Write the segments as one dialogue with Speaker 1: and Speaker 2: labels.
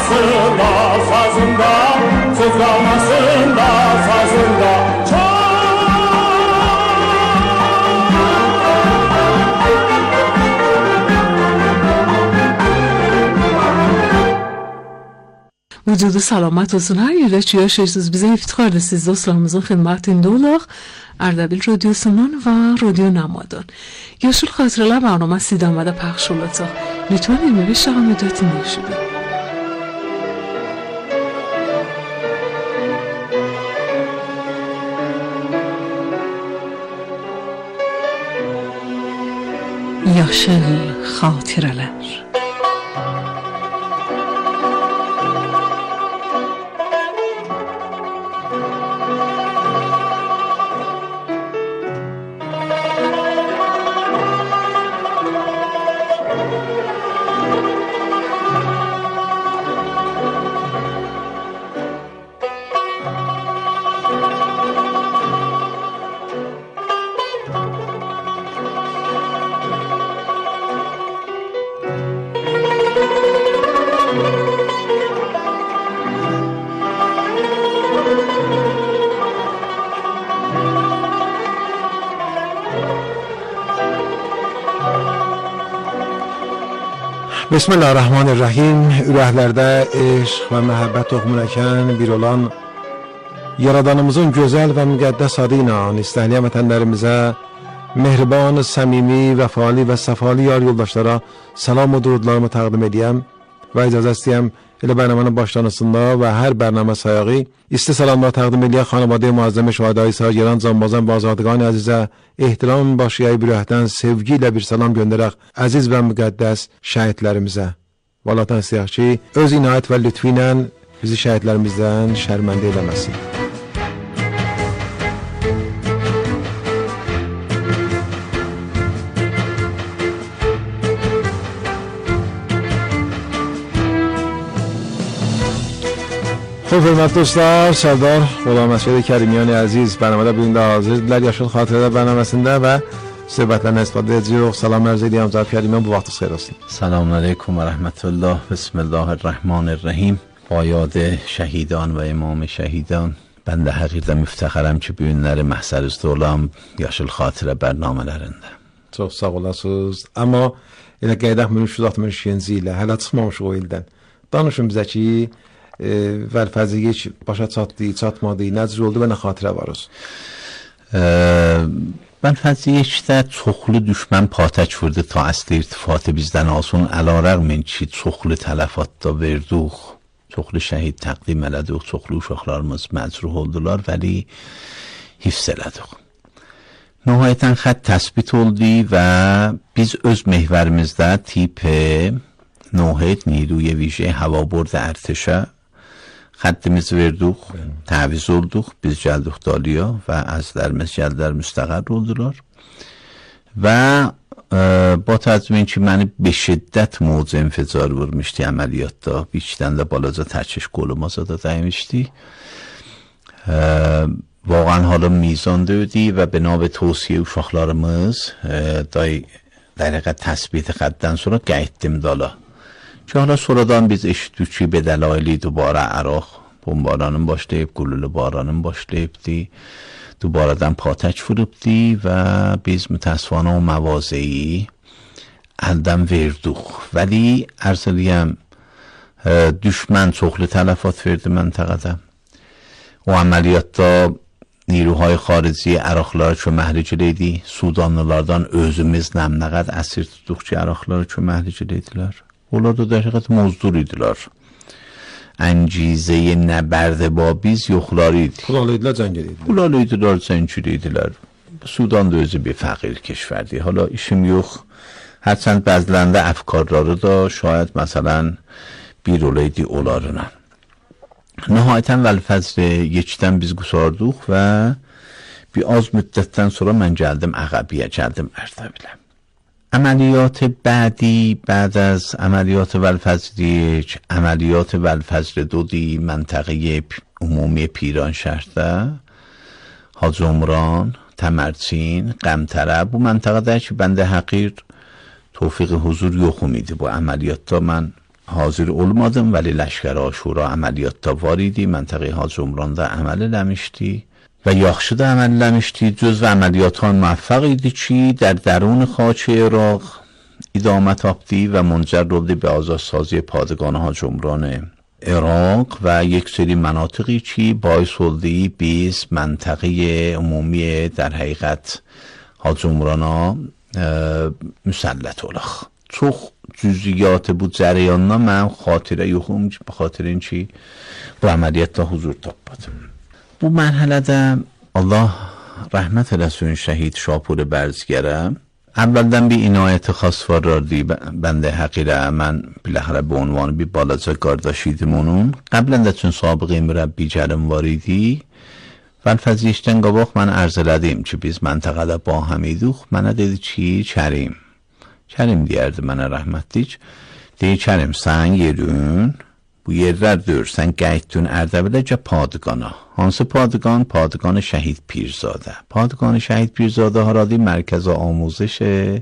Speaker 1: kalmasın da sazında, söz kalmasın da sazında.
Speaker 2: Vücudu salamat olsun. Her yerde yaşıyorsunuz. Bize iftihar siz dostlarımızın xidmətində olaq. Ardabil radyosundan və radyo Namadan. Yaşıl Xatirələr برنامه idamada pəxş olacaq. Lütfen 25 dəqiqə müddətində eşidin. Yaşıl Xatirələr.
Speaker 3: بسم الله الرحمن الرحیم. ürəklərdə eşq və məhəbbət toxumu əkən bir olan Yaradanımızın gözəl və müqəddəs adı ilə istənilən vətənlərimizə, mehriban, səmimi, vəfalı və səfalı yar yoldaşlara salam və durudlarımı təqdim edəyəm və icazə istəyəm elə bərnamənin başlanısında və hər bərnamə sayağı isti salamlar təqdim edəyək xanəvadə-i muazzəmə şəhidai sərgəran canbazan və azadqan əzizə ehtiram başlayıb ürəkdən sevgi ilə bir salam göndərək əziz və müqəddəs şəhidlərimizə. Valladan istəyək ki, öz inayət və lütfi ilə bizi şəhidlərimizdən şərməndə eləməsin. خب حرمت دوستlar, Sərdar Qulam Əsgəri Kərimiyani əziz bərnamədə bugün də hazırdılar. Yaşıl Xatirələr bərnaməsində və söhbətlərinə istifadə edəcəyik. Salam ərz edirəm Cənab Kərimiyan, bu vaxtınız xeyir olsun.
Speaker 4: سلام علیکم و رحمت الله. بسم الله الرحمن الرحیم. با yad şəhidان və imam şəhidان. Ben de həqiqətən müftəxərəm ki, bu günləri məhsərizdə olam Yaşıl Xatirə bərnamələrində.
Speaker 3: Çox sağ olasınız. Amma elə qeydək 1362-ci ilə hələ çıxmamışıq o ildən. Danışın bizə ki, vəlfəziyə başa çatdı, çatmadı, necə oldu və nə xatirə var olsun?
Speaker 4: Vəlfəziyyəkdə çoxlu düşmən patək vurdu ta əsli irtifatı bizdən alsın. Əlarəqmin ki, çoxlu tələfat da verdik, çoxlu şəhid təqdim elədik, çoxlu uşaqlarımız məcruh oldular, vəli hifz elədik. Nəhayətən xətt təsbit oldu və biz öz məhvərimizdə tip 9 نیروی ویژه هوابرد ارتشا خدimizi verdik, təviz olduq, biz gəldik Daliya və əzlərimiz gəldilər müstəqər oldular və با təzmin ki, məni به şiddət موج انفجار vurmuşdu əməliyyatda, bir ikdən də balaca təkиш qolumuza da dəymişdi. واقعا حالا میزان دادی و بنا به توصیه uşaqlarımız dəqiqə təsbit xəddən sonra qayıtdım dala. Ki hala sonradan biz eşitdik ki, به دلایلی دوباره عراق بمبارانın başlayıb, qululu baranın başlayıbdı. دوباره‌dan پاتک vurubdi və biz mütəssifانه o məvazeyi əldən verdik. Vəli ərz edəyəm, düşmən çoxlu tələfat verdi məntəqədə. O əməliyyatda نیروهای خارجی عراقlıları köməklik Sudanlılardan özümüzlə nə qədər əsir tutduq ki, Əraqlıları köməklik edildilər. Onlar da dəqiqət muzdur idilər. Əncizəyə nəbərdə ba biz yoxları idi.
Speaker 3: Pulalıydilər, cəngəliydiler.
Speaker 4: Pulalıydilər, cəngəliydilər. Sudan da özü bir fəqir keşverdi. Hala işim yox. Hərçənd bəzilərində əfkarları da şayad məsələn bir olaydı onlarına. Nəhayətən vəlfəzr yekdən biz qusardıq və bir az müddətdən sonra mən gəldim Əqəbiyə, gəldim Ərdəbilə. Əməliyyat bədi, بعد از əməliyyat vəlfəzr یک əməliyyat vəlfəzr دودی منطقه عمومی پیرانشهرdə Hacı Umran, Təmərçin, Qəmtərə bu məntəqədə ki, bəndə həqir Tofiq huzur yoxum idi bu əməliyyatda mən hazır olmadım veli Leşker Aşura əməliyyatda var idi. Məntəqə Hacı Umranda əməl eləmişdi və yaxşı da əməl eləmişdi. Cüzv əməliyyathan müvəffəq idi ki, در درون خاک عراق ادامه تافتی و منجر oldu به آزادسازی پادگان حاج عمران عراق و یک سری مناطقی که باعث oldu biz منطقه عمومی در حقیقت حاج عمرانا مسلط olaq. Çox cüziyyatı bu cərəyandan mənim xatirə yoxum به خاطر این چی bu əməliyyatda huzur tapmadım. Bu mərhələdə Allah rəhmət eləsin şəhid Şapur Bərzgərə. Əvvəldən bir inayət xas vardı bəndə həqilə. Mən biləxərə bu عنوان bir balaca qardaşıydım onun. Qəblən də çün sabiqi mürəbbicərim var idi. Vəlfəziyişdən qabaq mən ərz elədim ki, biz məntəqədə ba həm idik. Mənə dedi ki, Kərim deyərdi mənə rəhmətlik. Deyir, Kərim, sən yerin, bu yerlərdir, sən qəytdün Ərdəbiləcə padıqana. Hansı padıqan? Padıqanı Şəhid Pirzadə. Padıqanı Şəhid Pirzadə haradı? Mərkəz آموزش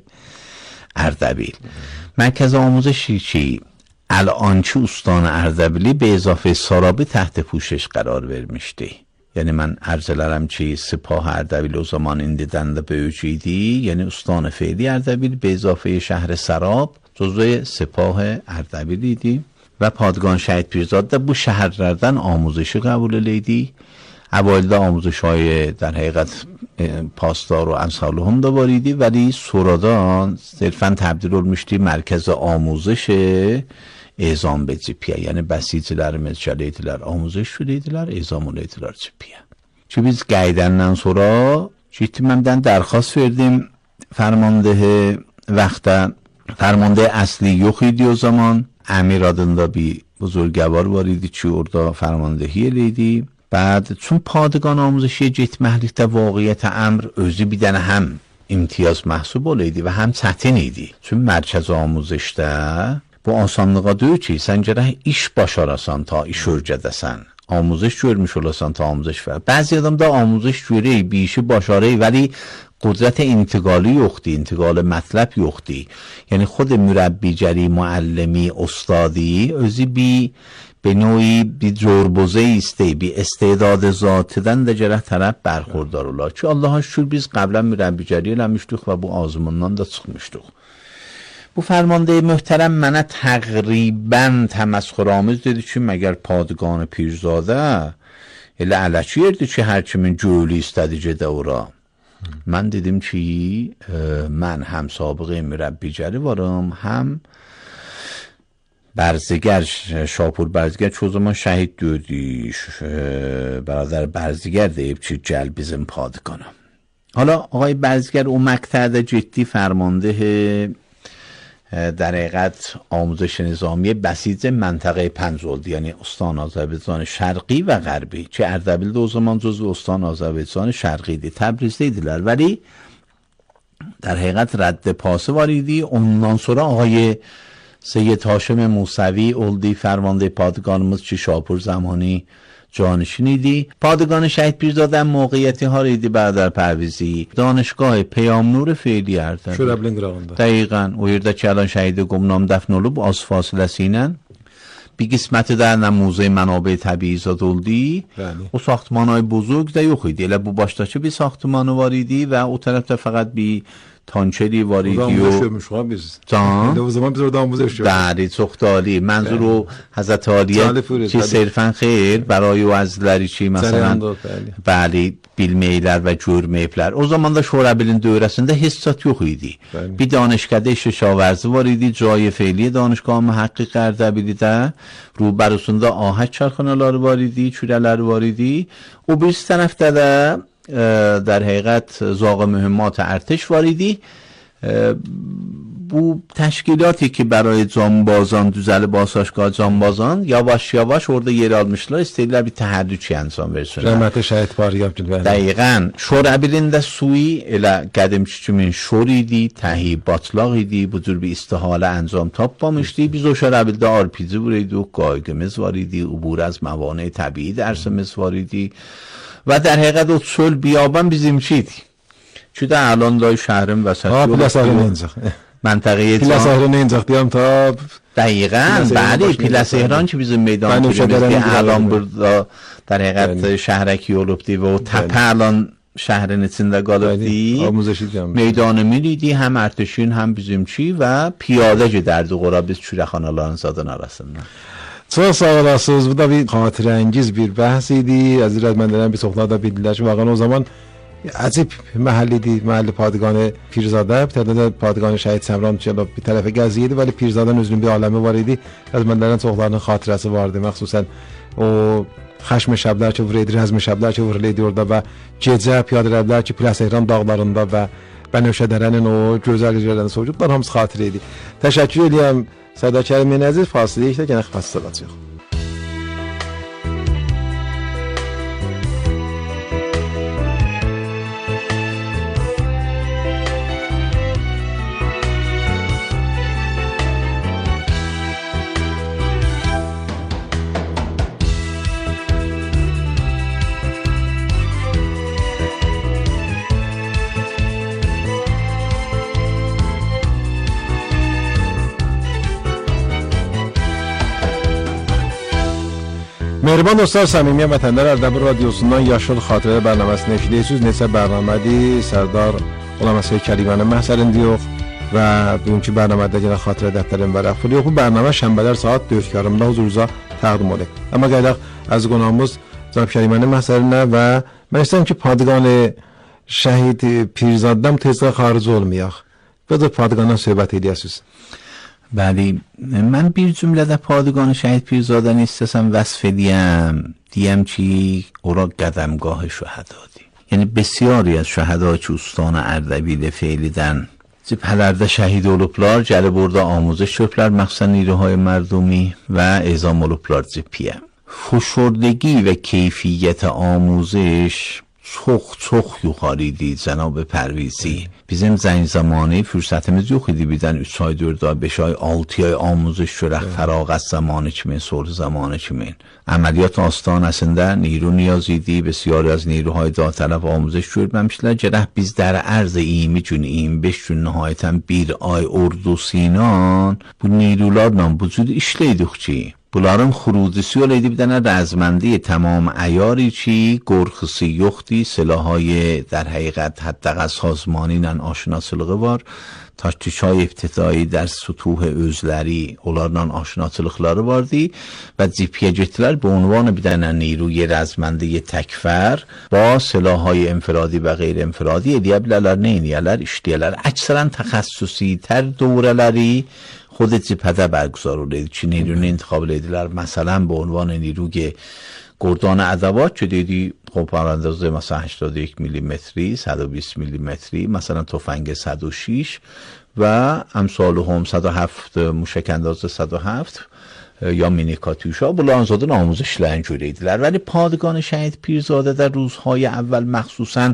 Speaker 4: Ərdəbil. Mərkəz آموزشی ki, الانچه استان اردبیلی به اضافه سارابی تحت پوشش قرار vermişti. یعنی من ارزلرم چی سپاه اردبیل o zaman indidən də böyücüydü. یعنی استان فعلی اردبیل به اضافه شهر سراب جزو سپاه اردبیل idi و پادگان شهید پیرزاده bu şəhərlərdən آموزشی قبول edirdi. اوایل آموزش های در حقیقت پاسدار و امثالهم da var idi ولی sonradan صرفا تبدیل olmuşdu مرکز آموزش ezam به cipyə. Yəni bəsicilərimiz gələdilər, آموزش şüləydilər, ezam olaydılar cipyə. Ki biz qəydəndən sonra ciddi məndən dərxast verdim فرمانده vaxtda. فرمانده اصلی yox idi o zaman. امیر adında bir buzurgəvar var idi ki orada فرماندهی eləydi. بعد چون پادگان آموزشی getməklikdə واقعیت امر özü bir dənə həm imtiyaz məhsub olaydı və həm çətin idi. Çünki mərkəz آموزشdə bu asanlığa deyil ki, sən gərək iş başarasan ta iş örgədəsən. آموزش görmüş olasan ta آموزش və. Bəzi adam da آموزش görək, bir işi başarək, ولی قدرت انتقالی yoxdur, انتقال مطلب yoxdur. یعنی خود مربیگری، معلمی، استادی özü bir به نوعی bir جربوزه ایسته، bir استعداد ذاتیدن də gərək tərəf bərxurdar olar ki, Allaha şükür biz qəblən mürəbbigəri eləmişdik və bu azmundan da çıxmışdıq. Bu فرمانده محترم mənə təqribən təməsxuramiz dedi ki, məgər padğanı Pirzadə elə ələki yerdir ki, hər kimin gölü istədi gedə ora. Mən dedim ki, mən həm sabiqə mürəbbigəri varım, həm برزگر شاپور برزگر که o zaman şəhid gördü برادر برزگر deyib ki gəl bizim padikana. حالا آقای برزگر o مقطعdə getdi فرمانده در حقیقت آموزش نظامی بسیج منطقه 5 oldu. یعنی استان آذربایجان شرقی و غربی که اردبیل o zaman جزو استان آذربایجان شرقی idi. Təbrizdə idilər ولی در حقیقت رد پاسه var idi. Ondan sonra آقای سید هاشم موسوی oldu فرمانده پادگانımız ki شاپور زمانی جانشین idi. پادگان شهید پیرزاده موقعیتی ها idi برادر پرویزی. دانشگاه پیام نور فعلی اردبیل.
Speaker 3: Şurablen qırağında.
Speaker 4: دقیقاً. O yerdə ki الان şəhid گمنام dəfn olub az fasiləsi ilə bir qisməti də موزه منابع طبیعی زاد oldu. O saxtamanay buzurg da yox idi. Elə bu başdakı bir saxtamanı var idi və o tərəfdə fəqət bir تانچری واریدی و
Speaker 3: جان o zaman biz orada آموزش gördük.
Speaker 4: بله çok عالی. منظور رو حضرت عالیه که صرفا خیر برای vəzirləri ki məsələn bəli bilməklər və görməklər. O zaman da Şurabilin dövrəsində hissat yox idi. Bir danışgahda şişaورزی var idi. جای فعلی دانشگاه محقق اردبیلیdə روبروسunda ahək çarxanaları var idi, çürələri var idi. O bir tərəfdə də در حقیقت زاغ مهمات ارتش واریدی. bu təşkilatı ki برای جانبازان düzəli basashgah جانبازان yavaş yavaş orada yer almışlar. İstədilər bir təhərrüki انجام versinlər.
Speaker 3: Rəhmətli şəhid Bariyab Gülbəyli.
Speaker 4: Dəqiqən. Şurabilin də suyu elə qədimki kimi şor idi, təhibatlaq idi. Bu cür bir istihalə انجام tapmamışdı. Biz o Şurabildə RPG var idi, qaygımız var idi, عبور از موانع طبیعی درسimiz var idi. و در حقیقت o çöl biyaban bizimkiydi. Ki də الان da şəhərin vəsəti منطقه
Speaker 3: پلاس ایران اینجاختیم تا
Speaker 4: دقیقاً بله پلاس ایران که bizim میدان الان burada در حقیقت شهرکی olubdi ve o tepe alan şehrin içinde kalıbdi. Meydanı می‌دیدی هم ارتشین هم bizimçi و پیاده گردی قرا biz çürəxanaların zadın arasında.
Speaker 3: Çox sağ olasınız. Bu da bir xatirəngiz bir bəhs idi. Əziz rədmənlərdən bir çoxları da bildilər ki, واقعا o zaman عجیب محلی دی، محل پادگان پیرزاده تعداد پادگان شهید سمران چلا bir tərəfə gəziydi ولی پیرزادənin özünün bir aləmi var idi. Rədmənlərin çoxlarının xatirəsi vardı. Məxsusən o xəşm şəblər ki vuruldu, rəzm şəblər ki vuruldu orada və gecə piyadələr ki Plas Ehran dağlarında və Bənövşə dərənin o gözəl yerlərini soyduqlar hamısı xatirə idi. Təşəkkür edirəm Səda Kərimin əziz fasiləyə işlə yenə xəstə olacaq. Mehriban dostlar, səmimi vətəndaşlar, Ərdəbil radiosundan Yaşıl Xatirələr bərnaməsini eşidirsiniz. Neçə bərnamədir, Sərdar Ulaməsi Kərimənin məhsəlində yox və bugünkü bərnamədə yenə xatirə dəftərin vərəqfili yox. Bu bərnamə şənbələr saat 4:30-da huzurunuza təqdim olunur. Amma gələk əziz qonağımız cənab Kərimənin məhsəlinə və mən istəyirəm ki, padqanı şəhid Pirzadədən tezlə xaric olmayaq. Biraz padqandan söhbət edəsiniz.
Speaker 4: بله من bir cümlədə پادگان شهید پیرزادəni istəsəm vəsf diyəm ki ora qədəmgah şəhədadır. Yəni بسیاری از şəhəda ki ustan Ərdəbil feylidən cibhələrdə şəhid olublar, gəlib orada آموزش görüblər məxsusən نیروهای مردمی و اعزام olublar cibhiyə. فشردگی و کیفیت آموزش çox yuxarıydı cənab Pərvizi. Bizim zəng zamanı fürsətimiz yox idi. Birdən 3 ay, 4 ay, 5 ay, 6 ay آموزش görək fərağət zamanı kimi, soru zamanı kimi. Əməliyyat astanəsində نیرو نیاز idi. بسیاری از نیروهای داوطلب آموزش görməmişlər. Gərək biz در عرض 20 gün, 25 gün nəhayətən 1 ay ordu Sinan bu نیروlarla bu cür işləydik ki Bunların xurudisi olaydı bir dənə rəzməndi tamam əyari ki qorxusu yoxdur, silahهای در حقیقت حداقل سازمانی ilə aşinaçılığı var. Taktikای ibtidai در سطوح özləri onlarla aşinaçılıqları vardı və cibhiyə getdilər به عنوان bir dənə نیروی رزمنده تکفر با silahهای انفرادی و غیر انفرادی edə bilərlər, nə edərlər, işləyərlər. Əksərən təxəssüsi tər dövrələri خود جبهه برگزار oldu ki نیرونی انتخاب edilir مثلا به عنوان نیروی گردان عدوات که دیدی خب پراندازه مثلا 81 میلیمتری 120 میلیمتری مثلا تفنگ 106 و امثال هم 107 موشک انداز 107 یا مینی کاتوشا بلانزادن آموزشلرین جوریدیler ولی پادگان شهید پیرزاده در روزهای اول مخصوصا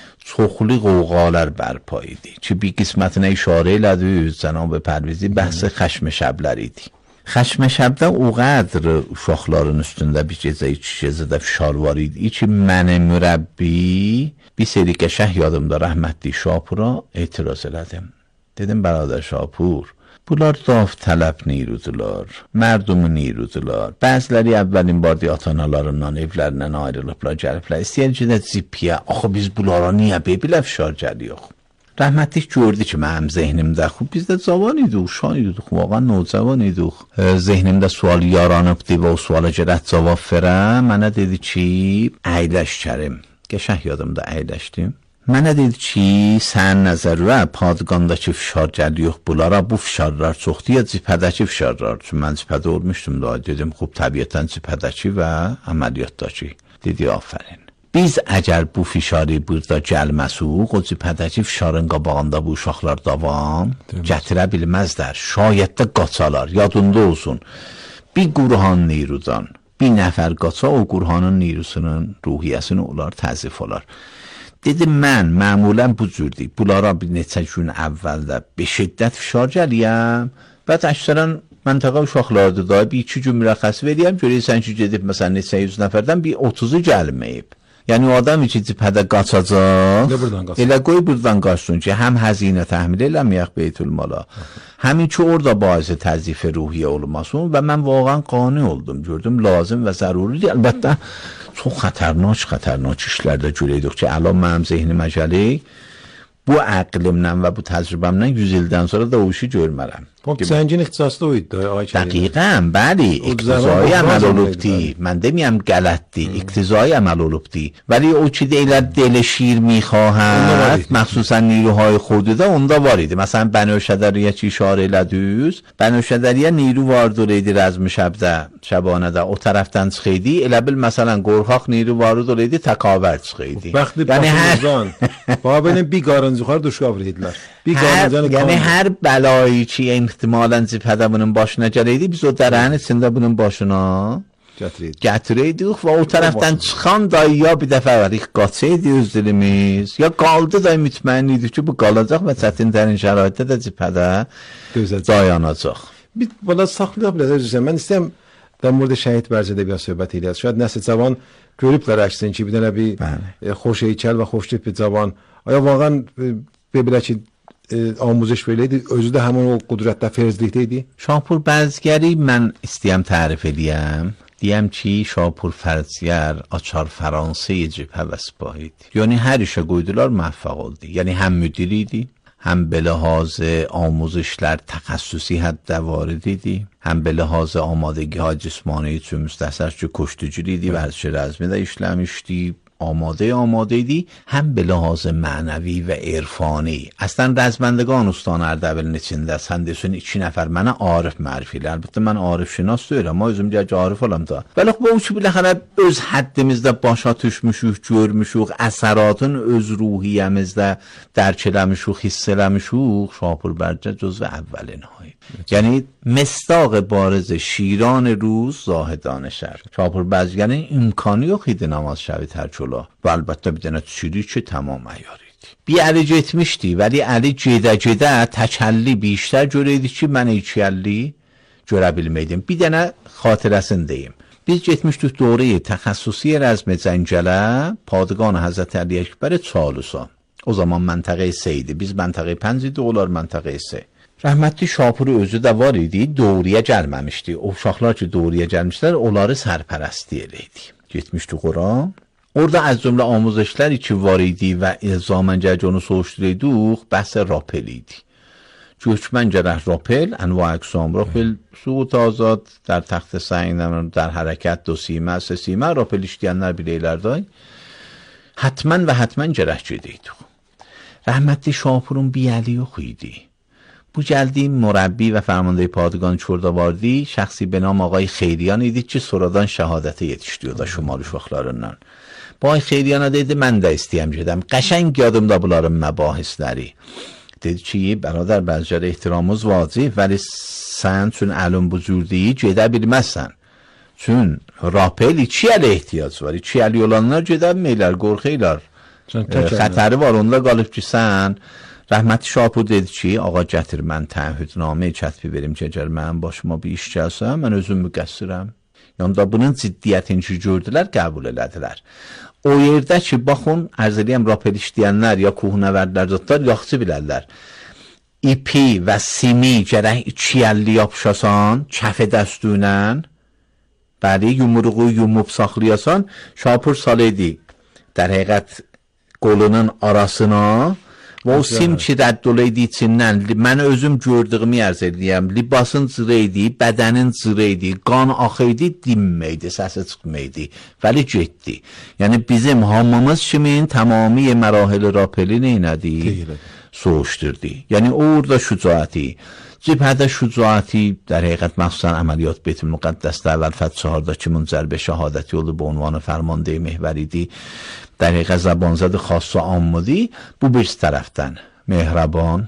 Speaker 4: çoxlu qovğalar bərpa idi. Ki bir qismətinə işarə elədi cənab Pərvizi bəhs xəşm şəblər idi. Xəşm şəbdə o qədər uşaqların üstündə bir gecə, iki gecədə fişar var idi ki mənə mürəbbi bir seri qəşəh yadımda rəhmətli Şapura etiraz elədim. Dedim bəradər Şapur bunlar daavtələb نیروdular, mərdum نیروdular. Bəziləri əvvəlin bardi ata-analarından, evlərindən ayrılıblar, gəliblər. İstəyər ki, də cibhiyə, axı biz bunlara niyə belə fişar gəliyox? Rəhmətlik gördü ki, mənim zehnimdə, xub biz də cavan idik, uşaq idik, vaqan nocavan idik. Zehnimdə sual yaranıbdı və o suala gərək cavab verəm. Mənə dedi ki, əyləş Kərim. Qəşəh yadımda əyləşdim. Mənə dedi ki, sən nəzərlə padqandakı fişar gəliyox bunlara, bu fişarlar çoxdur ya cibhədəki fişarlar. Çünki mən cibhədə olmuşdum da, dedim, xub təbiyyətən cibhədəki və əməliyyatdakı. Dedi, afərin. Biz əgər bu fişarı burada gəlməsuq, o cibhədəki fişarın qabağında bu uşaqlar davam gətirə bilməzlər. Şayət də qaçalar, yadında olsun. Bir qurhan nirudan, bir nəfər qaça, o qurhanın nirusunun ruhiyyəsini olar, təzif olar. Dedim mən məmulən bu cürdür. Bunlara bir neçə gün əvvəldə bir şiddət fişar gəliyəm və əksərən məntəqə uşaqlardır da bir iki gün mürəxəs veriyəm. Görəysən ki, gedib məsələn neçə yüz nəfərdən bir 30'u gəlməyib. Yəni o adam ki cibhədə qaçacaq, elə qoy buradan qaçsın ki, həm həzinə təhmil eləməyək Beytülmala, həmin ki orada baizə təzyiq ruhiyyə olmasın və mən vaxtən qani oldum, gördüm lazım və zəruridir. Əlbəttə çox xətərnak işlərdə görəydik ki, əla mənim zehnimə gəlir. Bu əqlimlə və bu təcrübəmlə 100 ildən sonra da o işi görmərəm.
Speaker 3: Səncin ixtisası da o idi.
Speaker 4: Dəqiqən, bəli, iqtizai əməl olubdi. Mən deməyəm qələtdir, iqtizai əməl olubdi. Vلی o ki deyilər دل شیر میخواهد مخصوصا نیروهای خودی da onda var idi. Məsələn, Bənövşədəriyə ki işarə elədiniz, Bənövşədəriyə نیرو vardır idi rəzm şəbdə, şəbanədə, o tərəfdən çıxıydı. Elə bil məsələn, qorxaq نیرو vardır idi, təkavər çıxıydı.
Speaker 3: Yəni hər babının bir qarınc yuxarı düşüb idilər.
Speaker 4: Yəni hər bəlayı ki ehtimalən cibhədə bunun başına gələydi, biz o dərənin içində bunun başına gətirəydik və o tərəfdən çıxan da ya bir dəfə qaçaydı öz dilimiz, ya qaldı da mütməyin idi ki, bu qalacaq və çətin dərin şəraitdə də cibhədə dayanacaq.
Speaker 3: Bir bana saxlaya bilərsiniz. Mən istəyəm در مورد شهید برزده بیا صحبت ایلیاس. شاید نسل جوان görüblər əksini ki, bir dənə bir xoş heykəl və xoş tip bir cavan. Aya vaqan belə ki آموزش veriləydi, özü də həmin o qudrətdə, ferzlikdə idi.
Speaker 4: Şahpur Bərzgəri mən istəyəm tərif edəyəm. Deyəm ki, Şahpur Bərzgər açar Fransız cibhə və sipah idi. Yəni hər işə qoydular, müvəffəq oldu. Yəni həm müdir idi, həm به لحاظ آموزشlər təxəssüsi həddə varid idi, həm به لحاظ آمادگی های جسمانی üçün müstəsər ki, koştucul idi, ورزش رزمی də işləmişdi, آماده idi, həm به لحاظ mənəvi və irfani. Əslən, rəzməndəqan Ustan Ərdəbilin içində sən desin 2 nəfər mənə Arif mərfi ilə. Əlbəttə, mən Arif şinas deyirəm, amma özüm deyək ki, Arif olam da. Bəli, bu ki, biləxərə öz həddimizdə başa düşmüşük, görmüşük, əsəratın öz ruhiyyəmizdə dərk eləmişük, hiss eləmişük, Şahpur Bərzgər cزو اولین های. یعنی مصداق بارز شیران روز زاهدان شهر. Şahpur Bərzgərin imkanı yox idi namaz şəvi tərk ola. Və əlbəttə bir dənə çürük ki, tamam əyar idi. Bir əli getmişdi, vəli əli gedə-gedə təkəlli بیشتر görəydi ki, mən 2 əlli görə bilməydim. Bir dənə xatirəsini deyim. Biz getmişdik دوره تخصصی رزم Cəngələ, Padğan Həzrət Əli Əkbər Çalusa. O zaman məntəqə 3 idi. Biz məntəqə 5 idi, onlar məntəqə 3. Rəhmətli Şahpuru özü də var idi, doğruya gəlməmişdi. O uşaqlar ki, doğruya gəlmişlər, onları sərpərəsti eləydi. Getmişdik ora. Orada az cümlə amuzişlər ki var idi və ilzamən gələcək onu soruşdurduq, bəhs rapel idi. Göçmən gərək rapel, انواع اقسام rapel, suğut azad, در تخت سنگ، در حرکت 2 سیمه، 3 سیمه rapel işləyənlər bilirlər də. Hətmən və hətmən gərək gedəydik. Rəhmətli Şahpurun bir əli yox idi. Bu gəldiğim mürəbbi və fərmanده Padğan Çordavardi şəxsi به نام آقای خیریان idi ki, sonradan şəhadətə yetişdi o da Şumal uşaqlarından. Bu ay Xeyriyana dedi, mən də istəyəm gedəm. Qəşəng yadımda bunların məbahisləri. Dedi ki, برادر Bərzgərə ehtiramımız vacib, vəli sən üçün əlin bu cür deyil, gedə bilməzsən. Çün rapel 2 ələ ehtiyac var. 2 əli olanlar gedə bilməyirlər, qorxuylar. Xətəri var, onda qalıb ki, sən Rəhmətli Şahpur dedi ki, ağa gətir mən təəhhüdnamə kətbi verim ki, əgər mənim başıma bir iş gəlsə, mən özüm müqəssirəm. Yəni da bunun ciddiyyətini ki, gördülər, qəbul elədilər. O yerdə ki, baxın, ərz eləyəm, rapel işləyənlər ya kuhunəvərdlər zətlər yaxşı bilərlər. İpi və simi gərək 2 əlli yapışasan, kəfə dəstüylə, bəli, yumruğu yumub saxlayasan, Şahpur salıydı, در həqiqət qolunun arasına və o sim ki rədd olaydı içindən, mən özüm gördüğümü ərz edəyəm, libasın cırı idi, bədənin cırı idi, qan axıydı, dinməydi, səsi çıxmaydı, vəli getdi. Yəni bizim hamımız kimin tamami mərahili rapeli neynədi? Soğuşdurdu. Yəni orada şücaəti, cibhədə şücaəti, در həqiqət məxsusən əməliyyat Beytül Müqəddəsdə əvvəl Fəth 4-da kimin zərbə şəhadəti oldu, bu unvanı fərmande mehvər idi. در حقیقت زبانزد خاص و عامودی bu bir tərəfdən mehraban,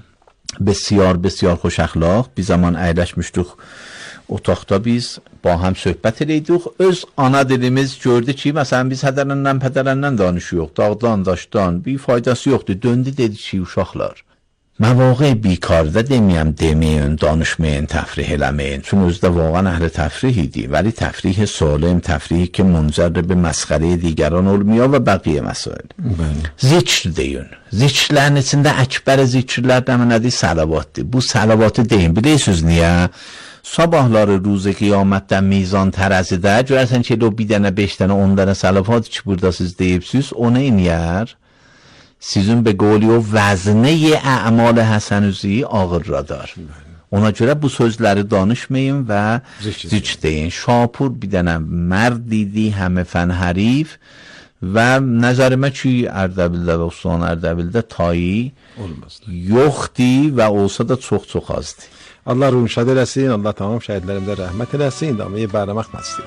Speaker 4: بسیار خوش əxlaq. Bir zaman əyləşmişdik otaqda biz با هم söhbət edəydik. Öz ana dilimiz gördü ki, məsələn biz hədərəndən pədərəndən danışıyoruz, dağdan, daşdan, bir faydası yoxdur. Döndü dedi ki, uşaqlar, mavaqiy bikarda demeyin, danışmayın, təfrih eləməyin. Çünki özdə vaqan əhli təfrih idi. Vəli təfrih salim, təfrih ki muncar به مسخره دیگران olmuyor və bəqiyə məsail. Zikr deyin. Zikrlərin içində əkbər zikirlərdən nədir? Salavatdır. Bu salavatı deyin. Bilirsiniz niyə? Sabahları روز qiyamətdə mizan tərəzidə görərsən ki, o bir dənə, 5 dənə, 10 dənə salavat ki burada siz deyibsiz, o nə inər? Sizin به قولی o vəznə əmal həsənüzi ağır radar. Ona görə bu sözləri danışmayın və zikr deyin. Şapur bir dənə mərd idi, həmə fən hərif və nəzərimə ki, Ərdəbildə və Ustana Ərdəbildə tayı yoxdur və olsa da çox azdır.
Speaker 3: Allah ruhunu şad eləsin, Allah tamam şəhidlərimizə rəhmət eləsin, daməyə bərləmək məqsədi.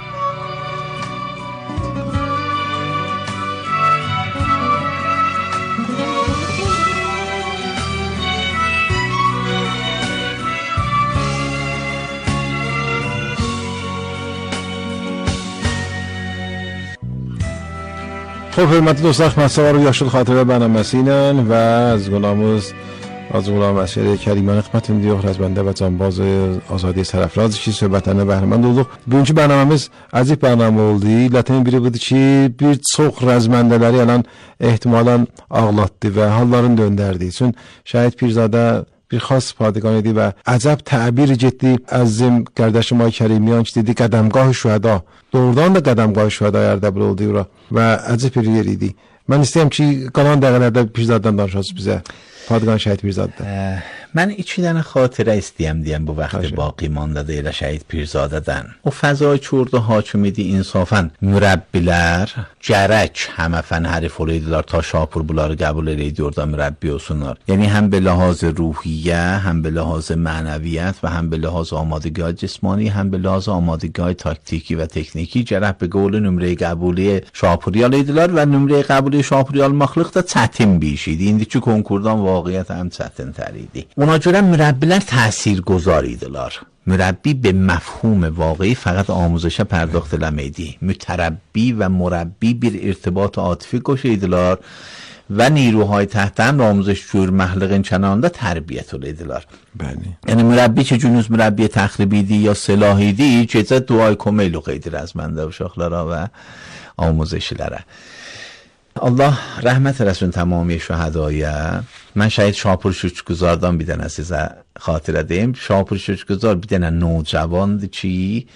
Speaker 3: خب hörmətli dostlar, Xidmətçiləri Yaşıl Xatirə bərnaməsi ilə və Əzqulağımız Əzqulağ Məsələ Kərimanə xidmətindəyik. Rəzbəndə və Canbaz Azadiyə Sərəfraz ki, söhbətlərinə bəhrəmənd olduq. Bugünkü bərnaməmiz əzib bərnamə oldu. İllətin biri budur ki, bir çox rəzməndələri yalan ehtimalən ağlatdı və hallarını döndərdi. Üçün Şəhid Pirzadə bir xas padigan idi və əcəb təbir getdi. Əzim qardaşım Ay Kərimiyan ki, dedi qədəmgah şühəda. Doğrudan da qədəmgah şühəda Ərdəbil oldu ora və əcəb bir yer idi. Mən istəyirəm ki, qalan dəqiqələrdə Pirzadədən danışasınız bizə. Padigan Şəhid Pirzadə.
Speaker 4: Mən 2 dənə xatirə istəyəm deyəm bu vaxtı baqi mandadı elə Şəhid Pirzadədən. O fəzai ki orada hakim idi insafən mürəbbilər gərək həmə fən hərif olaydılar ta Şapur bunları qəbul edəydi orada mürəbbi olsunlar. Yəni həm به لحاظ روحیه، هم به لحاظ معنویت و هم به لحاظ آمادگی جسمانی، هم به لحاظ آمادگی تاکتیکی و تکنیکی gərək به قول nömrəyi qəbuli Şapurial idilər və nömrəyi qəbuli Şapurial almaqlıq da çətin bir şeydi. İndiki konkurdan vaqiət həm çətin‌tər idi. Ona görə mürəbbilər təsirگذار idilər. مربی به مفهوم واقعی فقط آموزش پرداخت لمیدی متربی و مربی bir ارتباط عاطفی گشیدیlar و نیروهای تحت امر آموزش جور محلقین چنانده تربیت الیدیlar. یعنی مربی که جونوز مربی تخریبی دی یا سلاحی دی چیزا دعای کمیلو قیدیر از منده و شاخلارا و آموزشلره. Allah rəhmət eləsin tamamiyə şəhədaya. Mən şəhid Şapur Şükürguzardan bir dənə sizə xatirə deyim. Şapur Şükürguzar bir dənə nocavandır ki,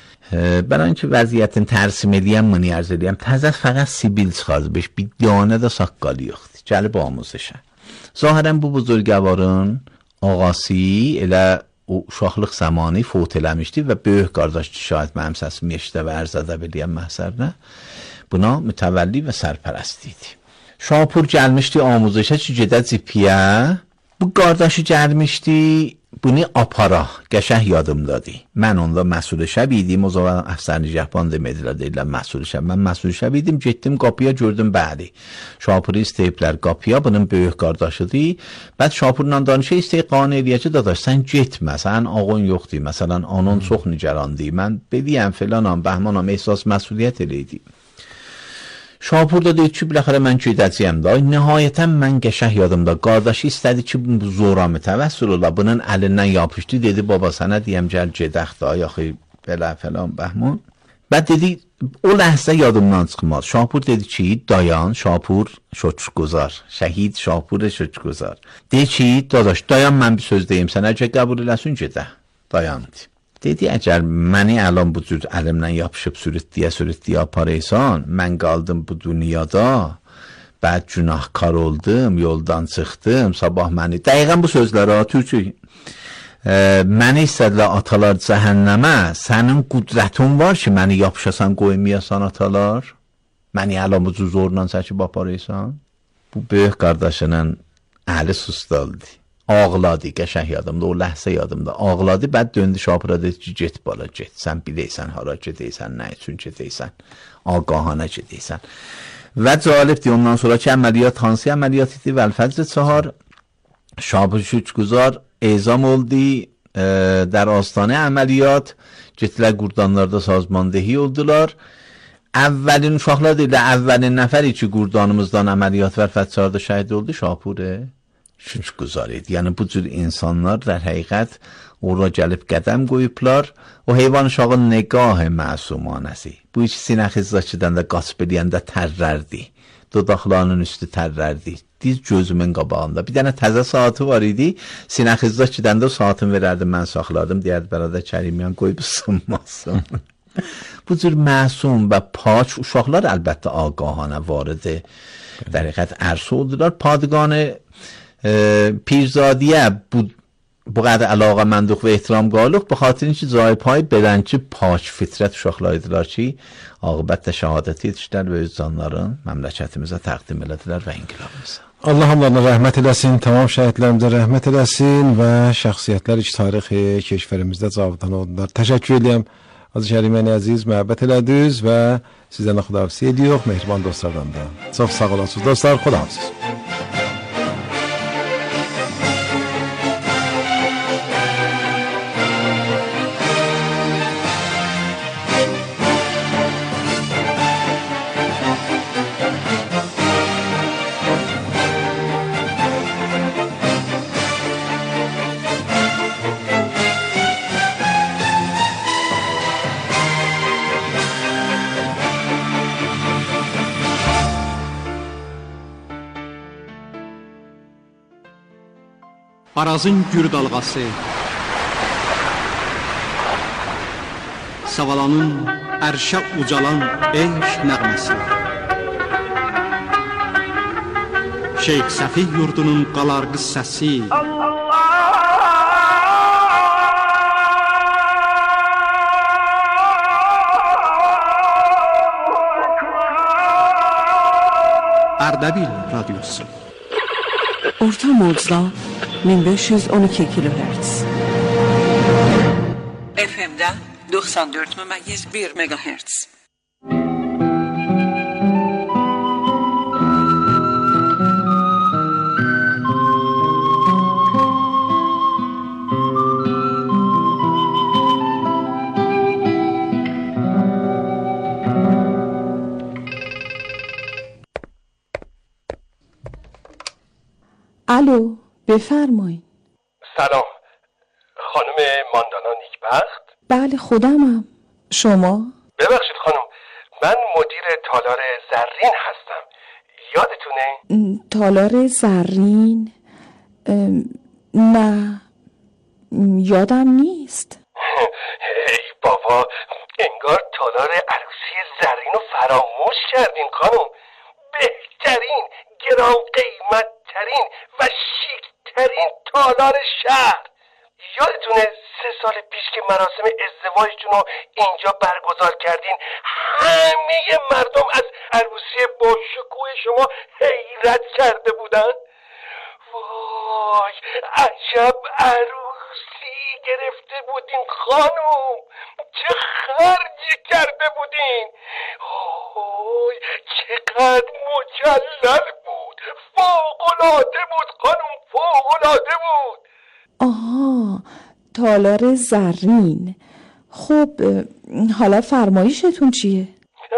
Speaker 4: bələn ki vəziyyətin tərsim eləyəm, məni ərz eləyəm. Təzə fəqət sibil çıxardı, bir diyane də saqqalı yoxdur. Gəlib amuzuşa. Zahirən bu buzurgəvarın ağası elə o uşaqlıq zamanı fot eləmişdi və böyük qardaş ki, şahid mənim səsimi eşidə və ərz edə biləyəm məhsərinə. Buna mütəvəlli və sərpərəst idi. Şapur gəlmişdi amuzuşa ki, gedə cipiyə. Bu qardaşı gəlmişdi, bunu apara, qəşəng yadımdadır. Mən onda məsul şəb idim, o zaman əfsər nigəhban demədilər, deyirlər məsul şəb. Mən məsul şəb idim, getdim qapıya, gördüm, bəli. Şapuru istəyiblər qapıya, bunun böyük qardaşıdır. Bəd Şapurla danışa istəyib qanun eləyəcək, dadaş, sən getmə, sən ağın yoxdur. Məsələn, anan çox nigarandır. Mən beliyəm, filanam, bəhmanam, ehsas məsuliyyət eləydi. Şapur da deyir ki, biləxərə mən gedəcəyəm da. Nəhayətən mən qəşəng yadımda. Qardaşı istədi ki, zoramı təvəssül ola. Bunun əlindən yapışdı. Dedi, baba sənə deyəm, gəl gedək da. Yaxı, belə falan bəhman. Bəd dedi, o ləhzə yadımdan çıxmaz. Şapur dedi ki, dayan, Şapur Şükürguzar. Şəhid Şapur Şükürguzar. Deyir ki, dadaş, dayan mən bir söz deyim. Sənə əgər qəbul eləsin, gedək. Dayandı. Dedi, əgər məni əlan bu cür əlimdən yapışıb sürütdiyə aparaysan, mən qaldım bu dünyada, bəd günahkar oldum, yoldan çıxdım, sabah məni, dəqiqən bu sözləri türkü, məni istədilər atalar cəhənnəmə, sənin qudrətin var ki, məni yapışasan, qoymayasan atalar, məni əlan bu cür zorla çəkib aparaysan, bu böyük qardaşının əli sustaldı. Ağladı, qəşəng yadımda, o ləhsə yadımda. Ağladı, bəd döndü Şapura dedi ki, get bala, get. Sən biləysən, hara gedəysən, nə üçün gedəysən, ağahana gedəysən. Və cəlibdir, ondan sonraki əməliyyat hansı əməliyyat idi? Vəlfəcr 4 Şapur Şükürguzar ezam oldu, در آستانه əməliyyat getdilər, qurdanlarda sazmandehi oldular. Əvvəlin uşaqlar deyirlər, əvvəlin nəfəri ki, qurdanımızdan əməliyyat Vəlfəcr 4-də şəhid oldu, Şapur güzarıydı. Yani bu cür insanlar در حقیقت او را gəlib qədəm qoyublar. O heyvan uşağın nəgah məsumanəsi. Bu iki sinəxizza çidəndə qaçıb eləyəndə tərrərdi. Dodaqlarının üstü tərrərdi. Diz gözümün qabağında. Bir dənə təzə saatı var idi. Sinəxizza çidəndə o saatını verərdim, mən saxlardım. Deyərdi, bərada Kərimiyan qoyub sınmasın. Bu cür məsum və paç uşaqlar əlbəttə ağahanə vardı. در حقیقت عرصه oldular. پادگان پیرزادیه bu qədər əlaqə mənduq və ehtiram qalıq bu xatir ki zahibhay belənçi pak fitrət uşaqlarıdılar ki aqibətdə şəhadət yetişdilər və öz canlarını məmləkətimizə təqdim elədilər və inqilabımıza.
Speaker 3: Allah hamlarına rəhmət eləsin, tamam şəhidlərimizə rəhmət eləsin və şəxsiyyətlər ki tarixi keşfərimizdə cavidan oldular. Təşəkkür edirəm. Hacı Kəriməni əziz məhəbbət elədiniz və sizdən xudahafizlik edirik mehriban dostlardan da. Çox sağ olasınız dostlar, xudahafizlik.
Speaker 5: Arazın gür dalğası, Savalanın ərşə ucalan eşq nəğməsi, Şeyx Səfih yurdunun qalarqı səsi, Ərdəbil radyosu.
Speaker 6: Orta mocda 1512 kilohertz. FM'de 94,1 megahertz.
Speaker 7: الو بفرمایید.
Speaker 8: سلام خانم ماندانا نیکبخت؟
Speaker 7: بله خودمم. شما؟
Speaker 8: ببخشید خانم، من مدیر تالار زرین هستم. یادتونه؟
Speaker 7: تالار زرین؟ نه یادم نیست.
Speaker 8: ای بابا، انگار تالار عروسی زرین رو فراموش کردین خانم. بهترین، گران قیمتترین و شیکترین تالار شهر. یادتونه 3 سال پیش که مراسم ازدواجتون رو اینجا برگزار کردین همه مردم از عروسی با شکوه شما حیرت کرده بودن؟ وای عجب عروسی گرفته بودین خانم، چه خرجی کرده بودین. وای چقدر مجلل بود، فوق‌العاده بود خانم، فوق‌العاده بود.
Speaker 7: آها تالار زرین. خب حالا فرمایشتون چیه؟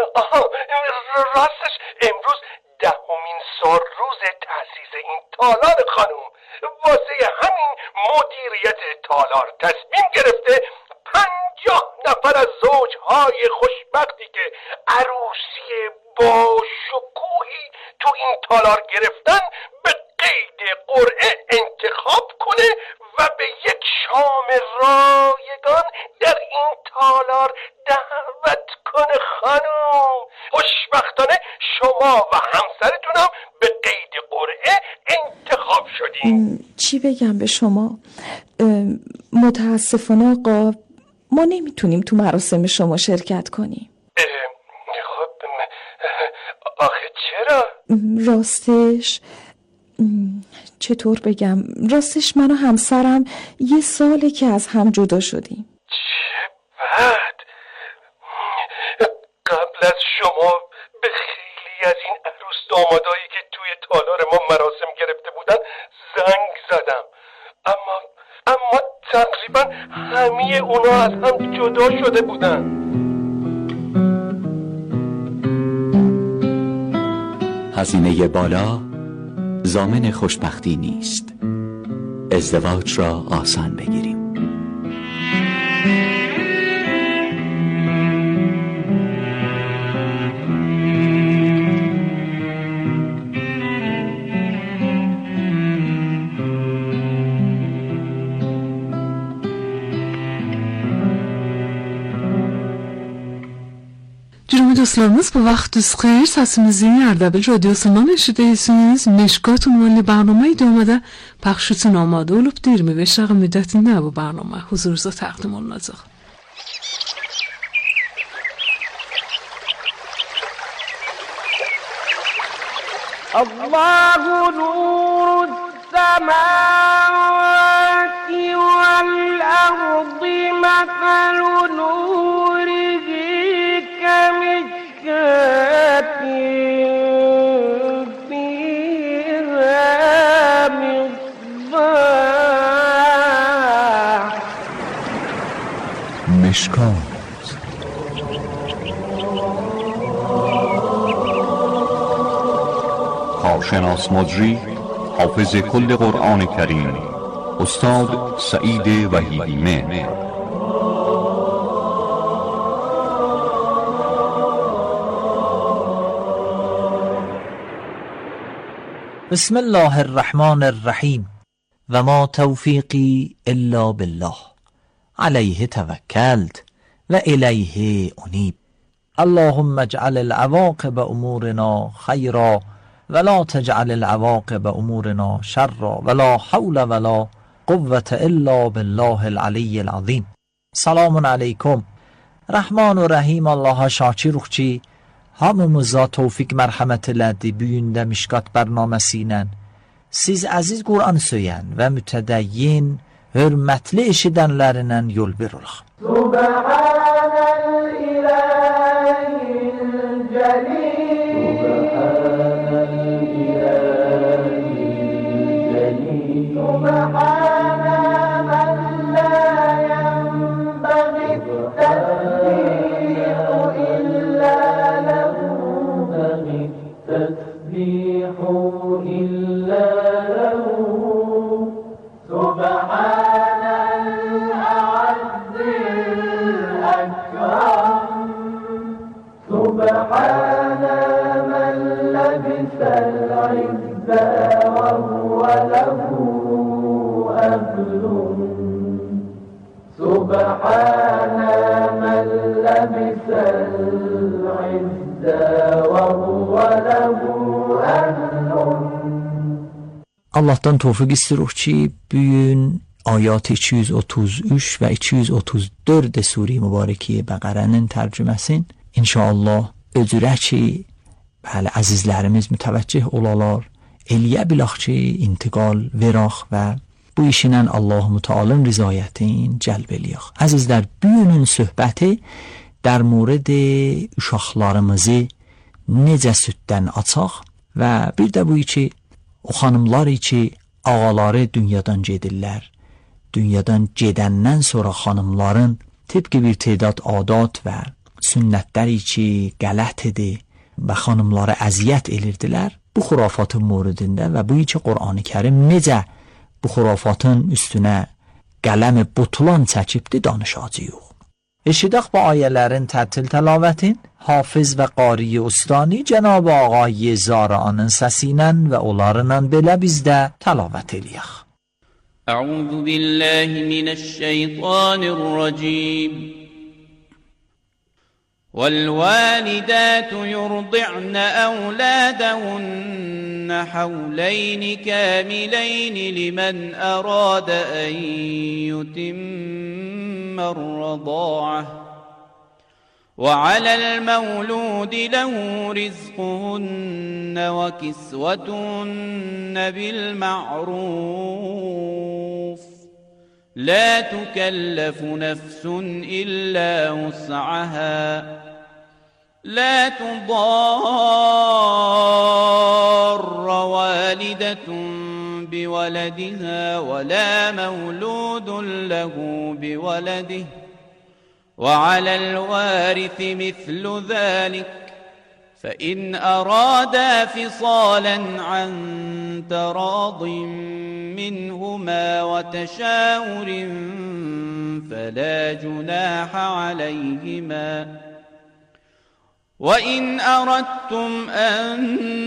Speaker 8: راستش امروز 10مین سال روز تأسیس این تالار خانم. واسه همین مدیریت تالار تصمیم گرفته 50 نفر از زوجهای خوشبختی که عروسی با شکوهی تو این تالار گرفتن به قید قرعه انتخاب کنه و به یک شام رایگان در این تالار دعوت کنه خانم. خوشبختانه شما و همسرتونم به قید قرعه انتخاب شدین.
Speaker 7: چی بگم به شما؟ متاسفانه آقا ما نمیتونیم تو مراسم شما شرکت کنیم.
Speaker 8: خب آخه چرا؟
Speaker 7: راستش چطور بگم؟ راستش من و همسرم 1 ساله که از هم جدا شدیم.
Speaker 8: چه بد. قبل از شما به خیلی از این عروس دامادایی که توی تالار ما مراسم گرفته بودن زنگ زدم، اما تقریبا همه اونا از هم جدا شده بودن.
Speaker 9: هزینه بالا ضامن خوشبختی نیست. ازدواج را آسان بگیریم.
Speaker 2: Dostlarımız, bu vaxtınız xeyir. Səsimizin Ardabil radiosundan eşidəyirsiniz. Meşkat ünvanlı barnamə idamada pəxş üçün amadə olub 25 dəqiqə müddətində bu barnamə huzurunuza təqdim olunacaq.
Speaker 10: Allahu nurus semavati vel ardi methelu nurihi كمشكاة فيها مصباح
Speaker 9: مشکات
Speaker 11: کارشناس مجری حافظ کل قرآن کریم استاد سعید وحیدیمه.
Speaker 12: بسم الله الرحمن الرحیم و ما توفیقی الا بالله علیه توکلت و الیه انیب. اللهم اجعل العواقب امورنا خیرا ولا تجعل العواقب امورنا شرا ولا حول ولا قوة الا بالله العلی العظیم. Selamun aleyküm. Rahman ve Rahim Allah'a şakir ruhçi, hamımıza tevfik merhamet elədi. Büyündə Mişkat bərnaməsi ilə siz əziz Qur'an söyən və mütədəyyin, hörmətli eşidənlərindən yol verilək.
Speaker 10: Subhanəl ilahil cəlil, Subhanəl ilahil cəlil, Subhanə mən lə yənbəği təsbihu illə ləhu, təsbihu illə ləhu, Subhanəl əzzil əkram, Subhanə mən ləbisəl izzə və huvə ləhu əhlun, Subhanə mən ləbisəl izzə və huvə ləhu əhlun.
Speaker 12: Allah'tan tevfik istiyoruz ki bugün ayat 233 ve 234 sure mübareki Bəqərənin tərcüməsin inşallah özürə ki bəli əzizlərimiz mütəvəccih olalar, eləyə bilək ki intiqal veraq və bu işinə Allah-u Teala'nın rızayətini cəlb eləyək. Əzizlər, bugünün söhbəti در مورد uşaqlarımızı necə süddən açaq və bir də bu ki o xanımlar ki ağaları dünyadan gedirlər. Dünyadan gedəndən sonra xanımların tıpkı bir tedad adat və sünnətləri ki qələt idi və xanımları əziyyət edirdilər. Bu xurafatın mövridində və bu ki Qur'an-ı Kərim necə bu xurafatın üstünə qələm butlan çəkibdi danışacağıq. Eşidək bu ayələrin tərtil təlavetin Hafiz və Qari Ustani Cənab Ağay Zara'nın səsiyle və onlarla belə bizdə təlavət eləyək.
Speaker 13: Əuzu billahi minəşşeytanirracim. وَالْوَالِدَاتُ يُرْضِعْنَ أَوْلَادَهُنَّ حَوْلَيْنِ كَامِلَيْنِ لِمَنْ أَرَادَ أَنْ يُتِمَّ الرَّضَاعَةَ وَعَلَى الْمَوْلُودِ لَهُ رِزْقُهُنَّ وَكِسْوَتُهُنَّ بِالْمَعْرُوفِ لا تكلف نفس إلا وسعها لا تضار والدة بولدها ولا مولود له بولده وعلى الوارث مثل ذلك فإن أرادا فصالا عن تراض منهما وتشاور فلا جناح عليهما وإن أردتم أن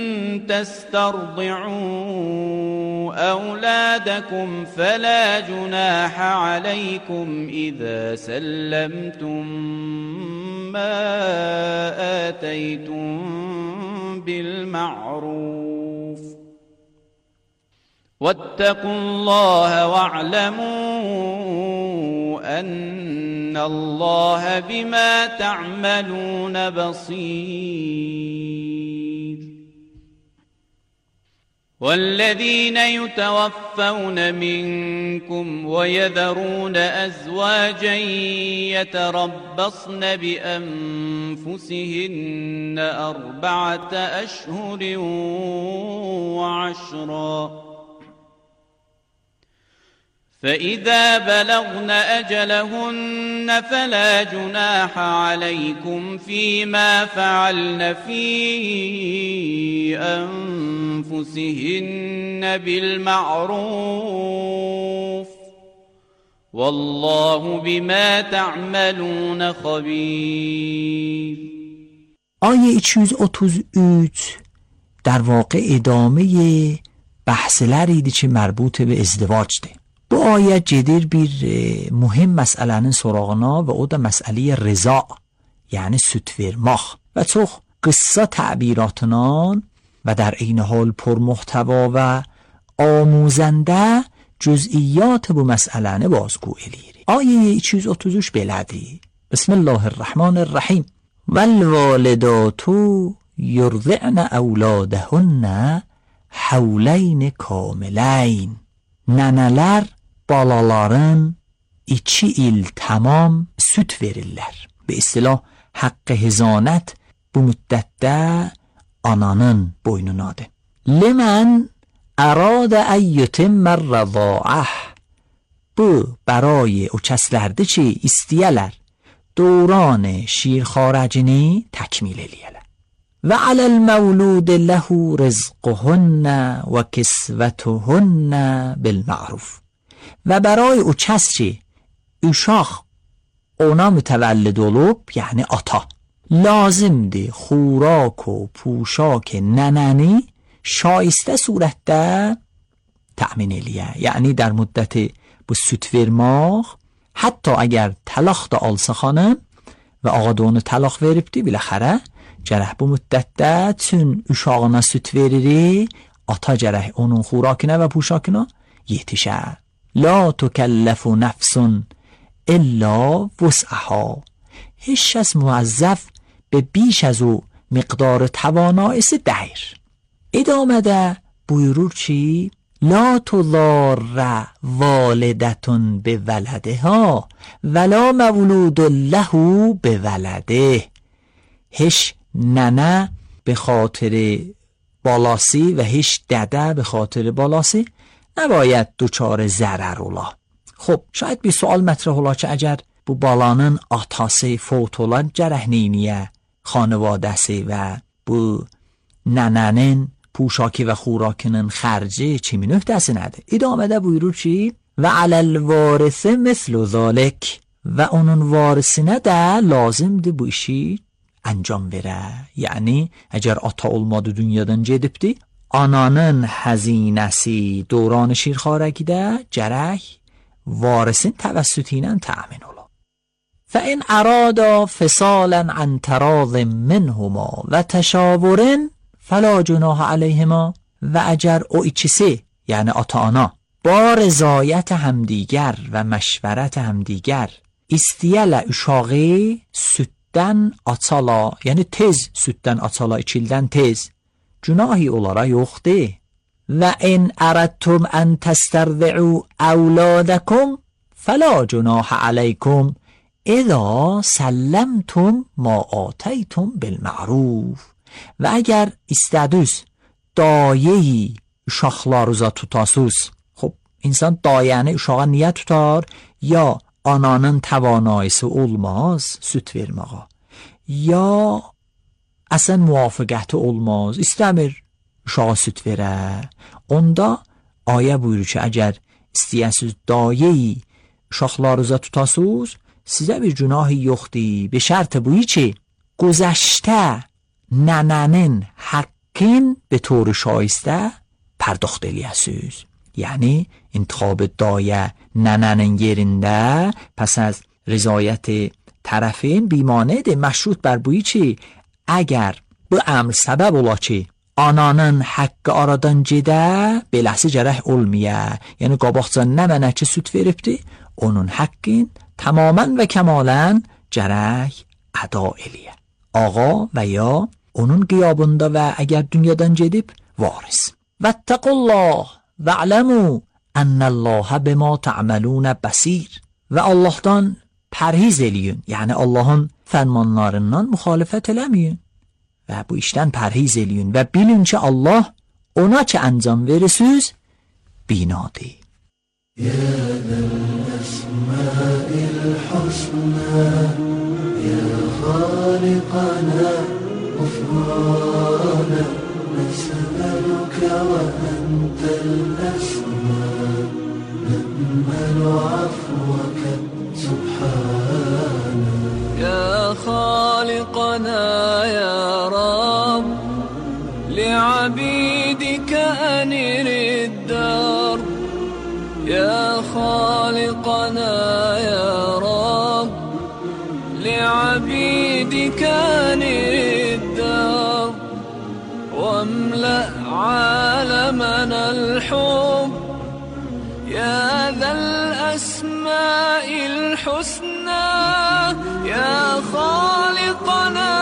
Speaker 13: تسترضعوا أولادكم فلا جناح عليكم إذا سلمتم ما آتيتم بالمعروف واتقوا الله واعلموا أن الله بما تعملون بصير والذين يتوفون منكم ويذرون أزواجا يتربصن بأنفسهن 4 أشهر وعشرا فإذا بلغن أجلهن فلا جناح عليكم فيما فعلن في أنفسهن بالمعروف والله بما تعملون خبیر.
Speaker 12: آیه 233 در واقع ادامه bahsleriydi ki مربوط به ازدواجdı. Bu ayet cedir bir mühim məsələnin sorağına və o da məsələyə rıza, yəni süt vermək və çox qıssa təbiratından və در این حال پرمحتوا و آموزنده جزئیات bu məsələni bozgو eləyir. آیه 233 belədir. بسم الله الرحمن الرحیم والوالدات يرضعن أولادهن حولین کاملین. Nənələr balaların 2 il tamam süt verirlər. Be istilah haqqı hizanət bu müddətdə ananın boynunadır. Limən əradə əyyütimmər rəzaəh. Bu برای o kəslərdir ki istəyələr dövran şirxarəcini təkmil eləyələr. و علی المولود له رزقهن و کسوتهن بالمعروف. و برای او کس که uşaq ona mütəvəllid olub, yəni ata, lazımdır xuraq و پوشاک nənəni şaistə surətdə təmin eləyə. Yəni در müddət bu süt vermək, hətta əgər talaq da alsa xanım və ağa da onu talaq veribdi, biləxərə gərək bu müddətdə çün uşağına süt verir, ata gərək onun xuraqına və puşakına yetişər. لا تکلف نفس الا وسعها. هیچ کس موظف به بیش از او مقدار تواناییش دهیر. ادامه ده buyurur ki لا تضار والدة بولدها ولا مولود له بولده. هیچ ننه به خاطر بالاسی و هیچ دده به خاطر بالاسی نباید دچار ضرر ola. خب شاید bir sual مطرح ola ki əgər bu balanın atası fot olan gərək neyniyə xanvadəsi və bu nənənin puşaki və xurakının xərci kimin öhdəsinədir? İdamədə buyurur ki və aləl varisə mislu zalik və onun varisinə də lazımdır bu işi انجام verə. Yəni əgər ata olmadı dünyadan gedibdi, ananın həzinəsi dövran şirxarəgidə gərək varisin təvəssütü ilə təmin ola. فإن أرادا فصالا عن تراض منهما و تشاور فلا جناح علیهما. و اگر o ikisi یعنی ata ana با رضایت همدیگر و مشورت همدیگر istəyələ uşağı sütdən açala, yəni tez sütdən açala, 2 ildən tez, günahi onlara yoxdur. Və in əradtum ən təstərdi'u əvladakum fəla cunahə aleykum اذا سلمتم ما آتیتم بالمعروف. Və əgər istədiniz dayeyi uşaqlarınıza tutasınız, xub insan dayəni uşağa niyə tutar? Ya ananın təvanayisi olmaz süt verməyə, ya Əsən muvafəqəti olmaz, istəmir uşağı süt verə. Onda ayə buyurur ki, əgər istəyəsiz dayeyi uşaqlarınıza tutasınız, sizə bir günahı yoxdur. Be şərti buyi ki, گذشته nənənin haqqın به طور شایسته پرداخت eləyəsiz. Yəni intikhab dayə nənənin yerində pəs az rضایت tərəfin بیمانه مشروط بر buyi ki, əgər bu əmr səbəb ola ki, ananın haqqı aradan gedə, beləsi gərək olmaya. Yəni qabaqca nə mənə ki süt veribdi, onun haqqın tamamən və kəmalən gərək əda eləyə. Ağa və ya onun qiyabında və əgər dünyadan gedib varis. Vəttəqullah va'ləmu ənəlləhə bima ta'malun bəsir. Və Allahdan pərhiz eləyin. Yəni Allahın fərmanlarından müxalifət eləməyin. Və bu işdən pərhiz eləyin və bilin ki, Allah ona ki əncam verirsiniz binadır.
Speaker 10: Ya zəl-əsma'il husnə Ya خالقنا غفرانا نسألك وأنت الأسماء نأمل عفوك سبحانا
Speaker 14: يا خالقنا يا رب لعبيدك أنر الدار يا خالقنا يا رب لعبيدك الدار واملأ عالمنا الحب يا ذا الأسماء الحسنى يا خالقنا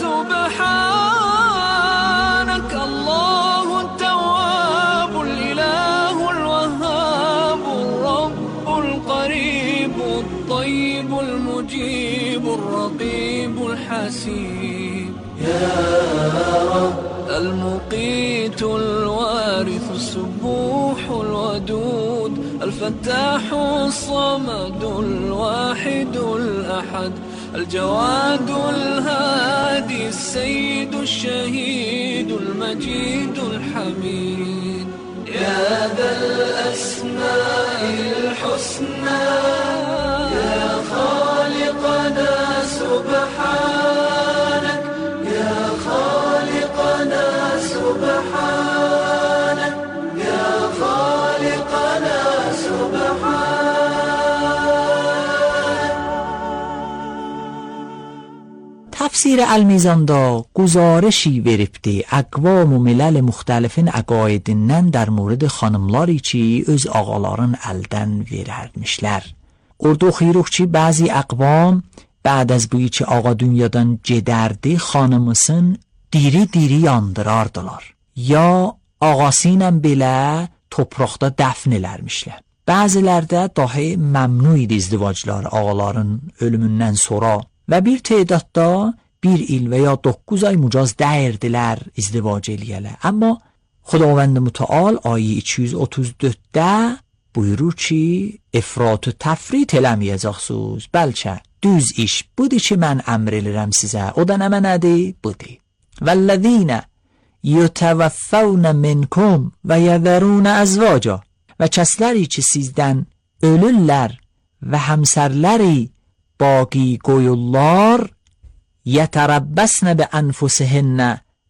Speaker 14: سبحانك الله التواب الإله الوهاب الرب القريب الطيب المجيب الرقيب الحسيب
Speaker 10: يا رب
Speaker 14: المقيت الوارث السبوح الودود الفتاح الصمد الواحد الأحد الجواد الهادي السيد الشهيد المجيد الحميد
Speaker 10: يا ذا الأسماء الحسنى يا خالقنا سبحانك يا خالقنا سبحانك يا خالقنا سبحانك.
Speaker 12: تفسیر المیزاندا گزارشی veribdi اقوام و ملل müxtəlifin əqaidindən در مورد xanımları ki öz ağaların əldən verərmişlər. Orada oxuyuruq ki bəzi əqvam بعد از buyi ki ağa dünyadan gedərdi xanımısın diri yandırardılar. Ya ağası ilə belə topraqda dəfn elərmişlər. Bəzilərdə dahi məmnu idi izdivaclar ağaların ölümündən sonra və bir tədadda 1 il və ya 9 ay mücaz dəyirdilər izdivac eləyələ. Amma Xudavənd Mütəal ayı 234-də buyurur ki ifrat و تفریط eləməyəcəksiniz. Bəlkə düz iş budur ki mən əmr edirəm sizə. O da nə mənədir? Budur. وَالَّذِينَ يُتَوَفَّوْنَ مِنْكُمْ وَيَذَرُونَ أَزْوَاجًا və kəsləri ki sizdən ölürlər və həmsərləri baqi qoyurlar يَتَرَبَّسْنَ بِأَنفُسِهِنَّ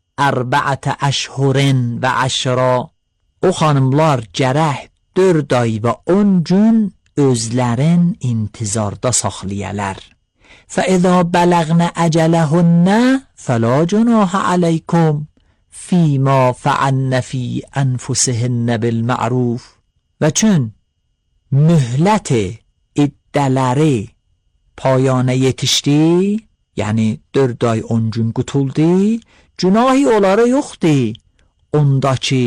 Speaker 12: 4 أشهر و 10 o xanımlar gərək 4 ay və 10 gün özlərin intizarda saxlayalar. فَإِذَا بَلَغْنَ أَجَلَهُنَّ فَلَا جُنَاحَ عَلَيْكُمْ فِيمَا فَعَلْنَ فِي أَنفُسِهِنَّ بِالْمَعْرُوفِ və çün mühlət iddələri payana yetişdi, yəni 4 ay 10 gün qutuldu, günahı onlara yoxdur. Ondakı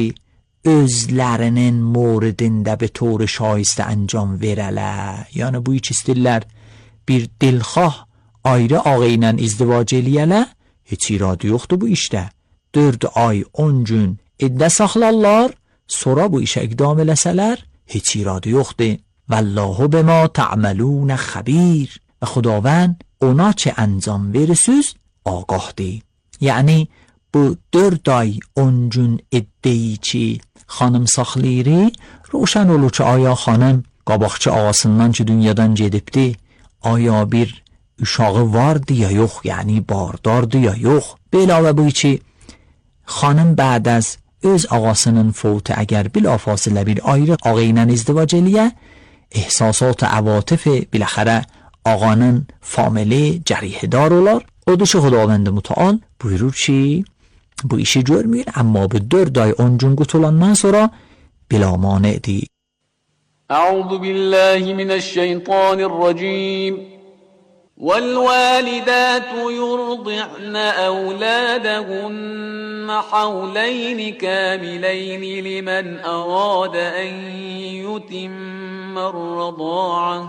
Speaker 12: özlərinin موردində به طور şayistə əncam verələr. Yəni bu iki istillər bir dilxah ayrı ağa ilə izdivac eləyələr, heç iradı yoxdur bu işdə. 4 ay 10 gün iddə saxlarlar, sonra bu işə iqdam eləsələr, heç iradı yoxdur. والله بما تعملون خبیر və Xudavənd ona ki əncam verirsiniz آگاهdır. Yəni bu 4 ay 10 gün eddeyi ki xanım saxlayırı, roşan olur ki aya xanım qabaqçı ağasından ki dünyadan gedibdi, aya bir uşağı vardı ya yox, yəni bardardı ya yox. Belavə bu ki xanım بعد از öz ağasının fوت əgər bilafasilə bir ayrı ağa ilə ازدواج eləyə, احساسات عواطف بالاخره ağanın famili cərihedar olar. Odur ki Xudavənd Mütəal buyurur ki bu işi görmür, amma bu 4 ay 10 gün qutulandan sonra bila mani'dir.
Speaker 13: أعوذ بالله من الشيطان الرجيم والوالدات يرضعن أولادهن حولين كاملين لمن أراد أن يتم الرضاعة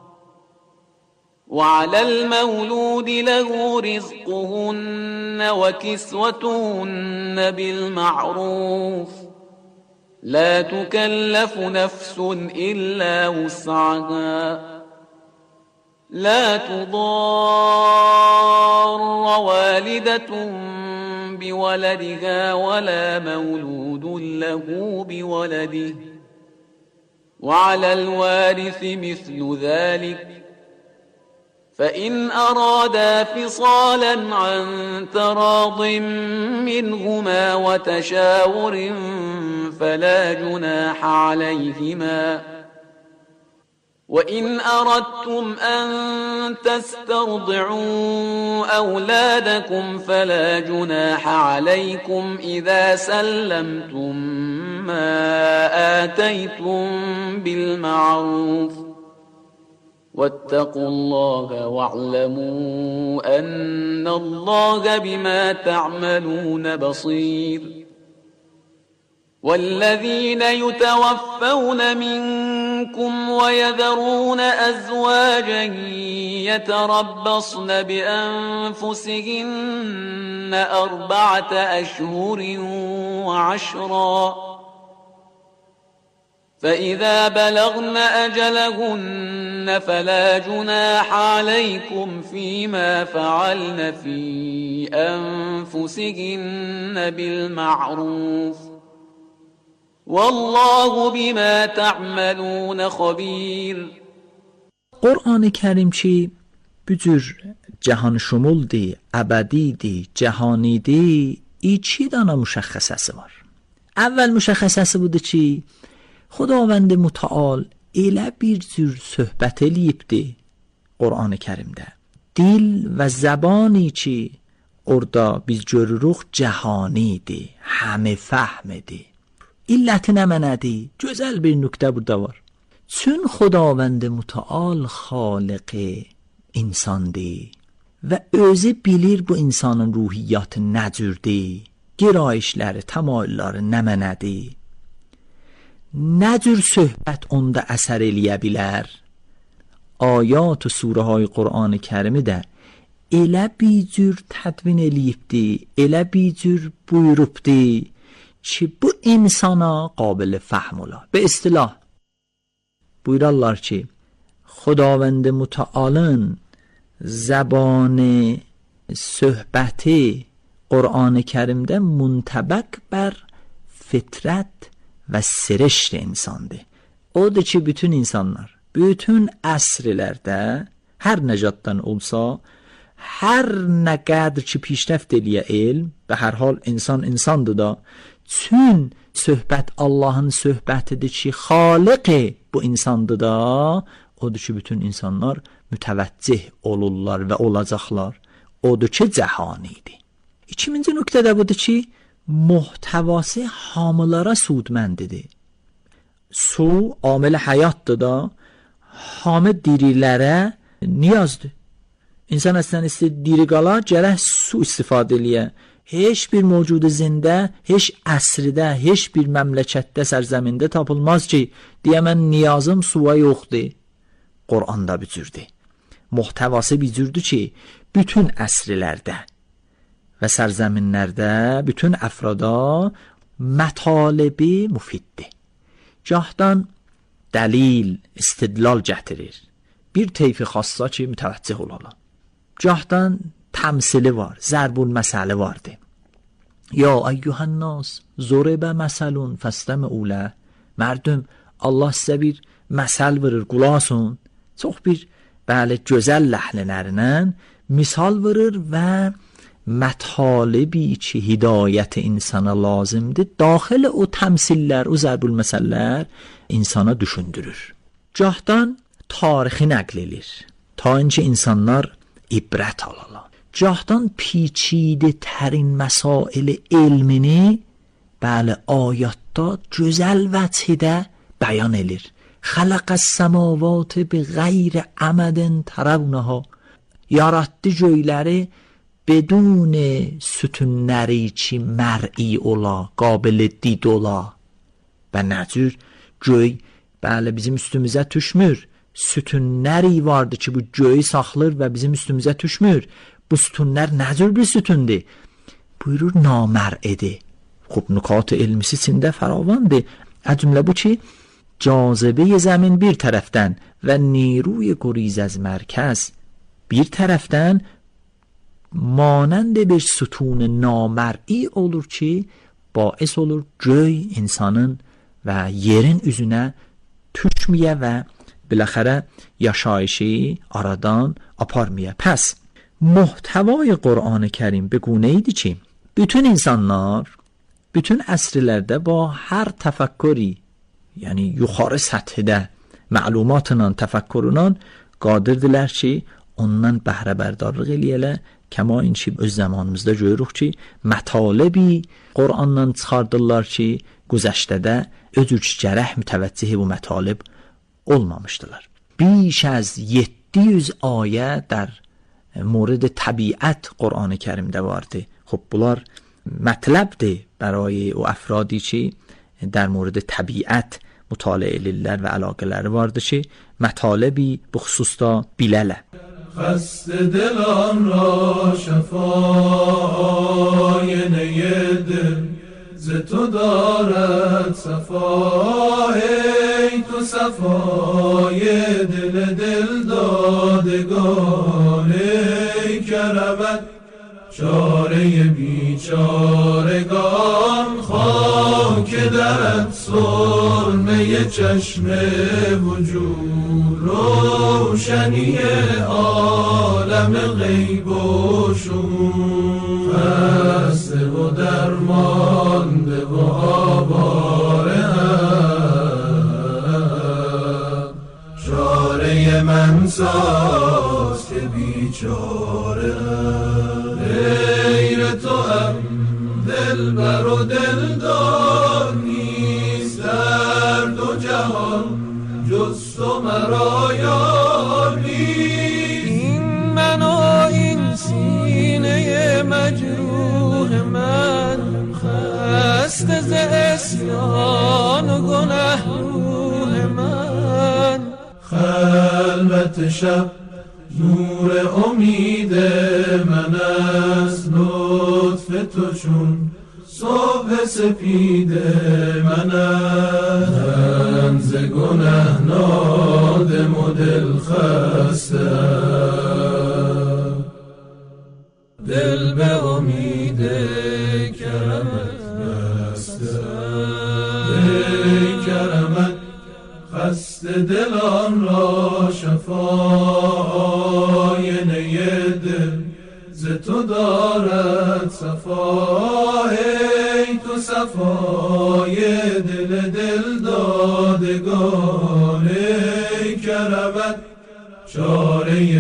Speaker 13: وعلى المولود له رزقهن وكسوتهن بالمعروف لا تكلف نفس إلا وسعها لا تضار والدة بولدها ولا مولود له بولده وعلى الوارث مثل ذلك فإن أرادا فصالا عن تراض منهما وتشاور فلا جناح عليهما وإن أردتم أن تسترضعوا أولادكم فلا جناح عليكم إذا سلمتم ما آتيتم بالمعروف واتقوا الله واعلموا أن الله بما تعملون بصير والذين يتوفون منكم ويذرون أزواجا يتربصن بأنفسهن 4 أشهر وعشرا فإذا بلغن أجلهن فلا جناح عليكم فيما فعلن في أنفسهن بالمعروف والله بما تعملون خبير.
Speaker 12: Qur'an-ı Kərim ki bu cür cahan şumuldur, əbədidir, cahanidir, iki dana müşəxxəsəsi var. Əvvəl müşəxxəsəsi budur ki Xudavənd Mütəal elə bir cür söhbət eləyibdir Qur'an-ı Kərimdə. Dil və zəbani ki orada biz görürük cahanidir, həmi fəhmidir. İlləti nə mənədir? Gözəl bir nöqtə burada var. Çün Xudavənd Mütəal xaliq insandır və özü bilir bu insanın ruhiyyatı nə cürdür, girayişləri, təmayülləri nə mənədir. Nə cür söhbət onda əsər eləyə bilər? Ayat و surəhay Qur'an-ı Kərimi də elə bir cür tədvin eləyibdir, elə bir cür buyurubdir ki bu insana qabil fəhm ola. Be istilah buyurarlar ki Xudavənd Mütəalın zəban söhbəti Qur'an-ı Kərimdə muntabəq bər fitrət və sirişt insandır. Odur ki bütün insanlar, bütün əsrlərdə hər nəcatdan olsa, hər nə qədər ki pişrəft eləyə elm, və hər hal insan insandır da, çün söhbət Allahın söhbətidir ki xaliq bu insandır da, odur ki bütün insanlar mütəvəccih olurlar və olacaqlar. Odur ki cəhanidir. İkinci nöqtə də budur ki muhtəvası hamılara sudməndidir. Su amil həyatdır da, hamı dirilərə niyazdır. İnsan əslən istəyir diri qala, gərək su istifadə eləyə. Heç bir mövcudu zində, heç əsrdə, heç bir məmləkətdə, sərzəmində tapılmaz ki, deyə mən niyazım suya yoxdur. Qur'anda bir cürdür. Muhtəvası bir cürdür ki, bütün əsrlərdə və sərzəminlərdə, bütün əfrada mətalibi müfiddir. Gahdan dəlil, istidlal gətirir. Bir teyfi xassa ki, mütəvəccih olalım. Gahdan təmsili var, zərbul məsəli vardır. Ya eyyuhan nas ضرب مثل فاستمعوا له. Mərdüm, Allah sizə bir məsəl verir, qulaq asın. Çox bir gözəl ləhnələrlə misal verir və mətalibi ki hidayət insana lazımdır, daxil o təmsillər, o zərbul məsəllər insana düşündürür. Gahdan tarixi nəql edir, ta ince insanlar ibrət alalar. Gahdan پیچیده ترین مسائل علمini ayatda gözəl vəcidə bəyan edir. خلق السماوات بغیر عمد ترونها. Yaratdı göyləri بدون sütunləri ki mər'i ola, qabil did ola. Və nəcür göy bizim üstümüzə düşmür. Sütunləri vardı ki bu göyü saxlır və bizim üstümüzə düşmür. Bu sütunlar nəcür bir sütundur? Buyurur namər'idir. Xub nükat elmisi içində faravandır. Cümlə bu ki cazibe زمین bir tərəfdən və نیروی گریز از مرکز bir tərəfdən مانند bir sütun namər'i olur ki باعث olur göy insanın və yerin üzünə düşməyə və biləxərə yaşayışı aradan aparmaya. Pəs muhtevای قرآن کریم به گونه‌ای ki bütün insanlar bütün əsrlərdə با hər təfəkkürü yəni yuxarı səthdə məlumatla, təfəkkürlə qadirdirlər ki ondan bəhrə bərdarlıq eləyələr. Kəma inçi öz zamanımızda görürük ki mətalibi Qur'andan çıxardırlar ki güzəştədə özüç gərək mütəvəccih bu mətalib olmamışdılar. بیش از 700 ayə در مورد طبیعت قرآن کریمdə vardı. خب bunlar mətləbdir برای o افرادی ki در مورد طبیعت مطالعه edirlər və əlaqələri vardır ki mətalibi bu xüsusda bilələr.
Speaker 10: خسته دلان را شفای دل ز تو دارد صفا. ای تو صفای دل دل دادگان. ای کرمت چاره بیچارگان. خاک درت سرمه چشم وجود. روشنی عالم غیب و شهود. خسته و درمانده و آواره چاره من ساز که بیچاره غیر تو هم دلبر و دلدار نیست. در دو جهان جز تو مرا یار نیست.
Speaker 14: این من و این سینه مجروح من خسته ز عصیان و گنه روح من.
Speaker 10: خلوت شب نور امید من است. لطف تو چون صبح سپید من است. من ز گنه نادم و دل خسته دل به امید کرمت بسته. ای کرمت خسته دلان را شفای دل ز تو دارد صفا. ای تو صفای دل دل دادگان. ای کرمت چاره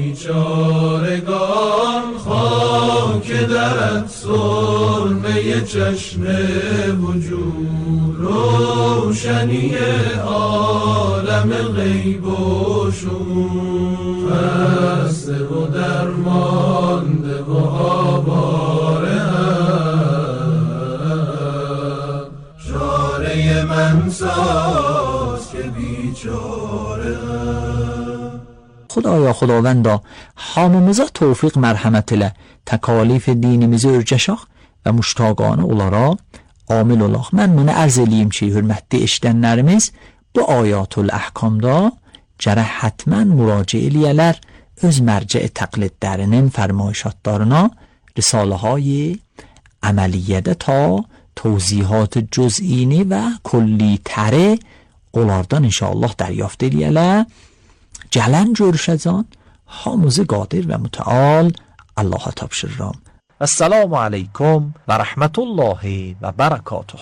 Speaker 10: بیچارگان. خاک درت سرمه چشم وجود. روشنی عالم غیب و شهود. خسته و درمانده و آواره چاره من ساز که بیچاره.
Speaker 12: Xudaya xudavanda hamımıza tövfiq mərhəmət ilə təkalif dinimizi örgəşək və müştaqanə olaraq amil olaq. Mən bunu ərz eləyim ki, hörmətli eşidənlərimiz bu ayatul əhkamda gərək hətmən müraciə eləyələr öz merجع təqlidlərinin fərmayişatlarına رساله əməliyyədə ta توضیحات جزئینی و کلی تره onlardan inşallah dəryafت eləyələ. Gələn görüşəcən hamımızı qadir və mütəal Allaha tapşırıram. Assalamu aleykum və rəhmətullahi və bərəkatuh.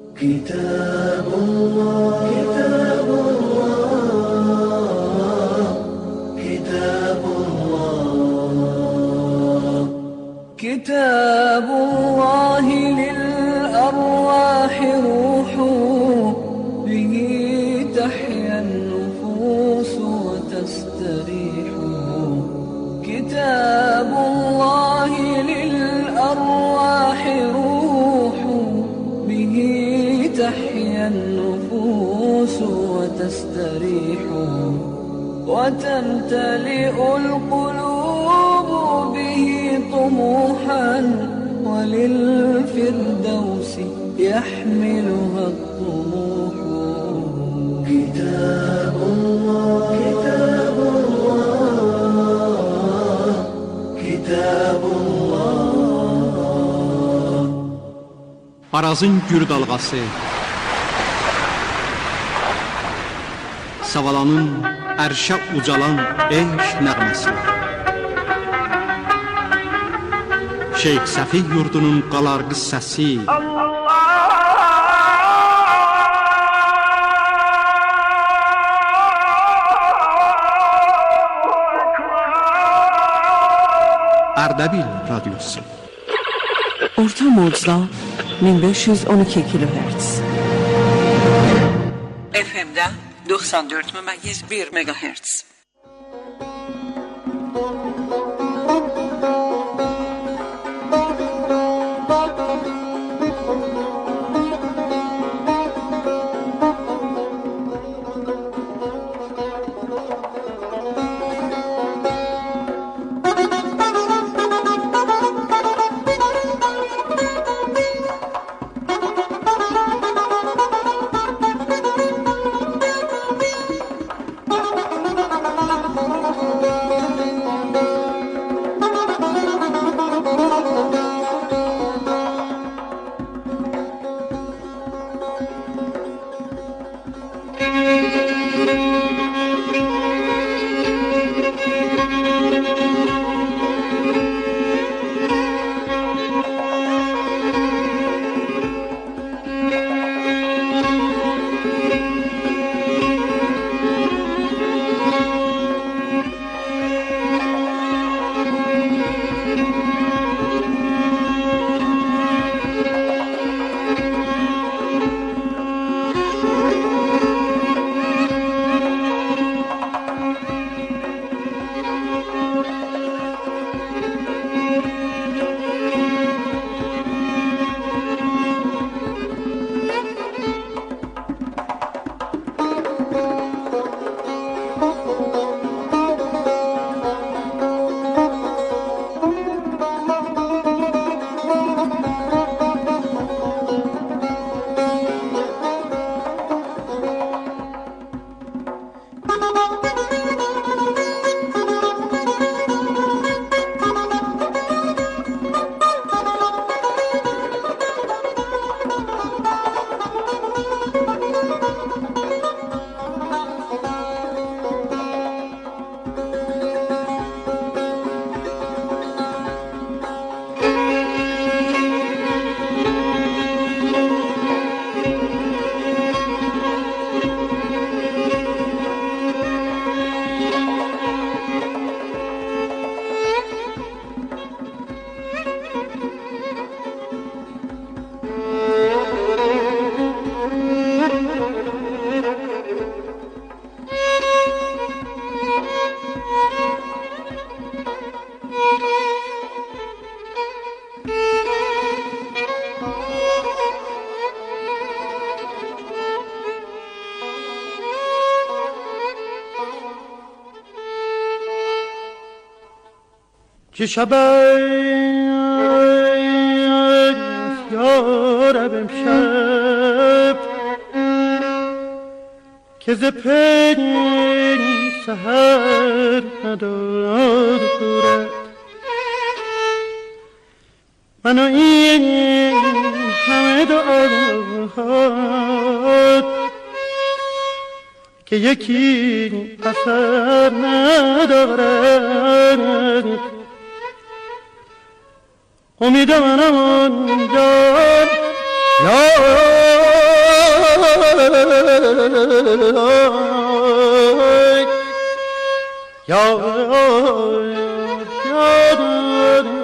Speaker 12: Kitabullah, Kitabullah,
Speaker 14: Kitabullah للأرواح روح به تحيا النفوس وتستريح كتاب الله للأرواح روح به تحيا النفوس وتستريح وتمتلئ القلوب به طموحا وللفردوس يحملها الطموح كتاب الله كتاب الله كتاب الله
Speaker 5: Arazın gür dalğası, Savalanın ərşə ucalan eşq nəğməsi, Şeyx Səfih yurdunun qalar qıssəsi, Ərdəbil Radyosu.
Speaker 6: Orta mocda 1512 kilohertz. FM'de 94,1 megahertz.
Speaker 10: که شب یارب امشب که ز پیش
Speaker 1: سحر ندارد. من و این همه دعاهات که یکی اثر ندارد. امید منم آنجا یا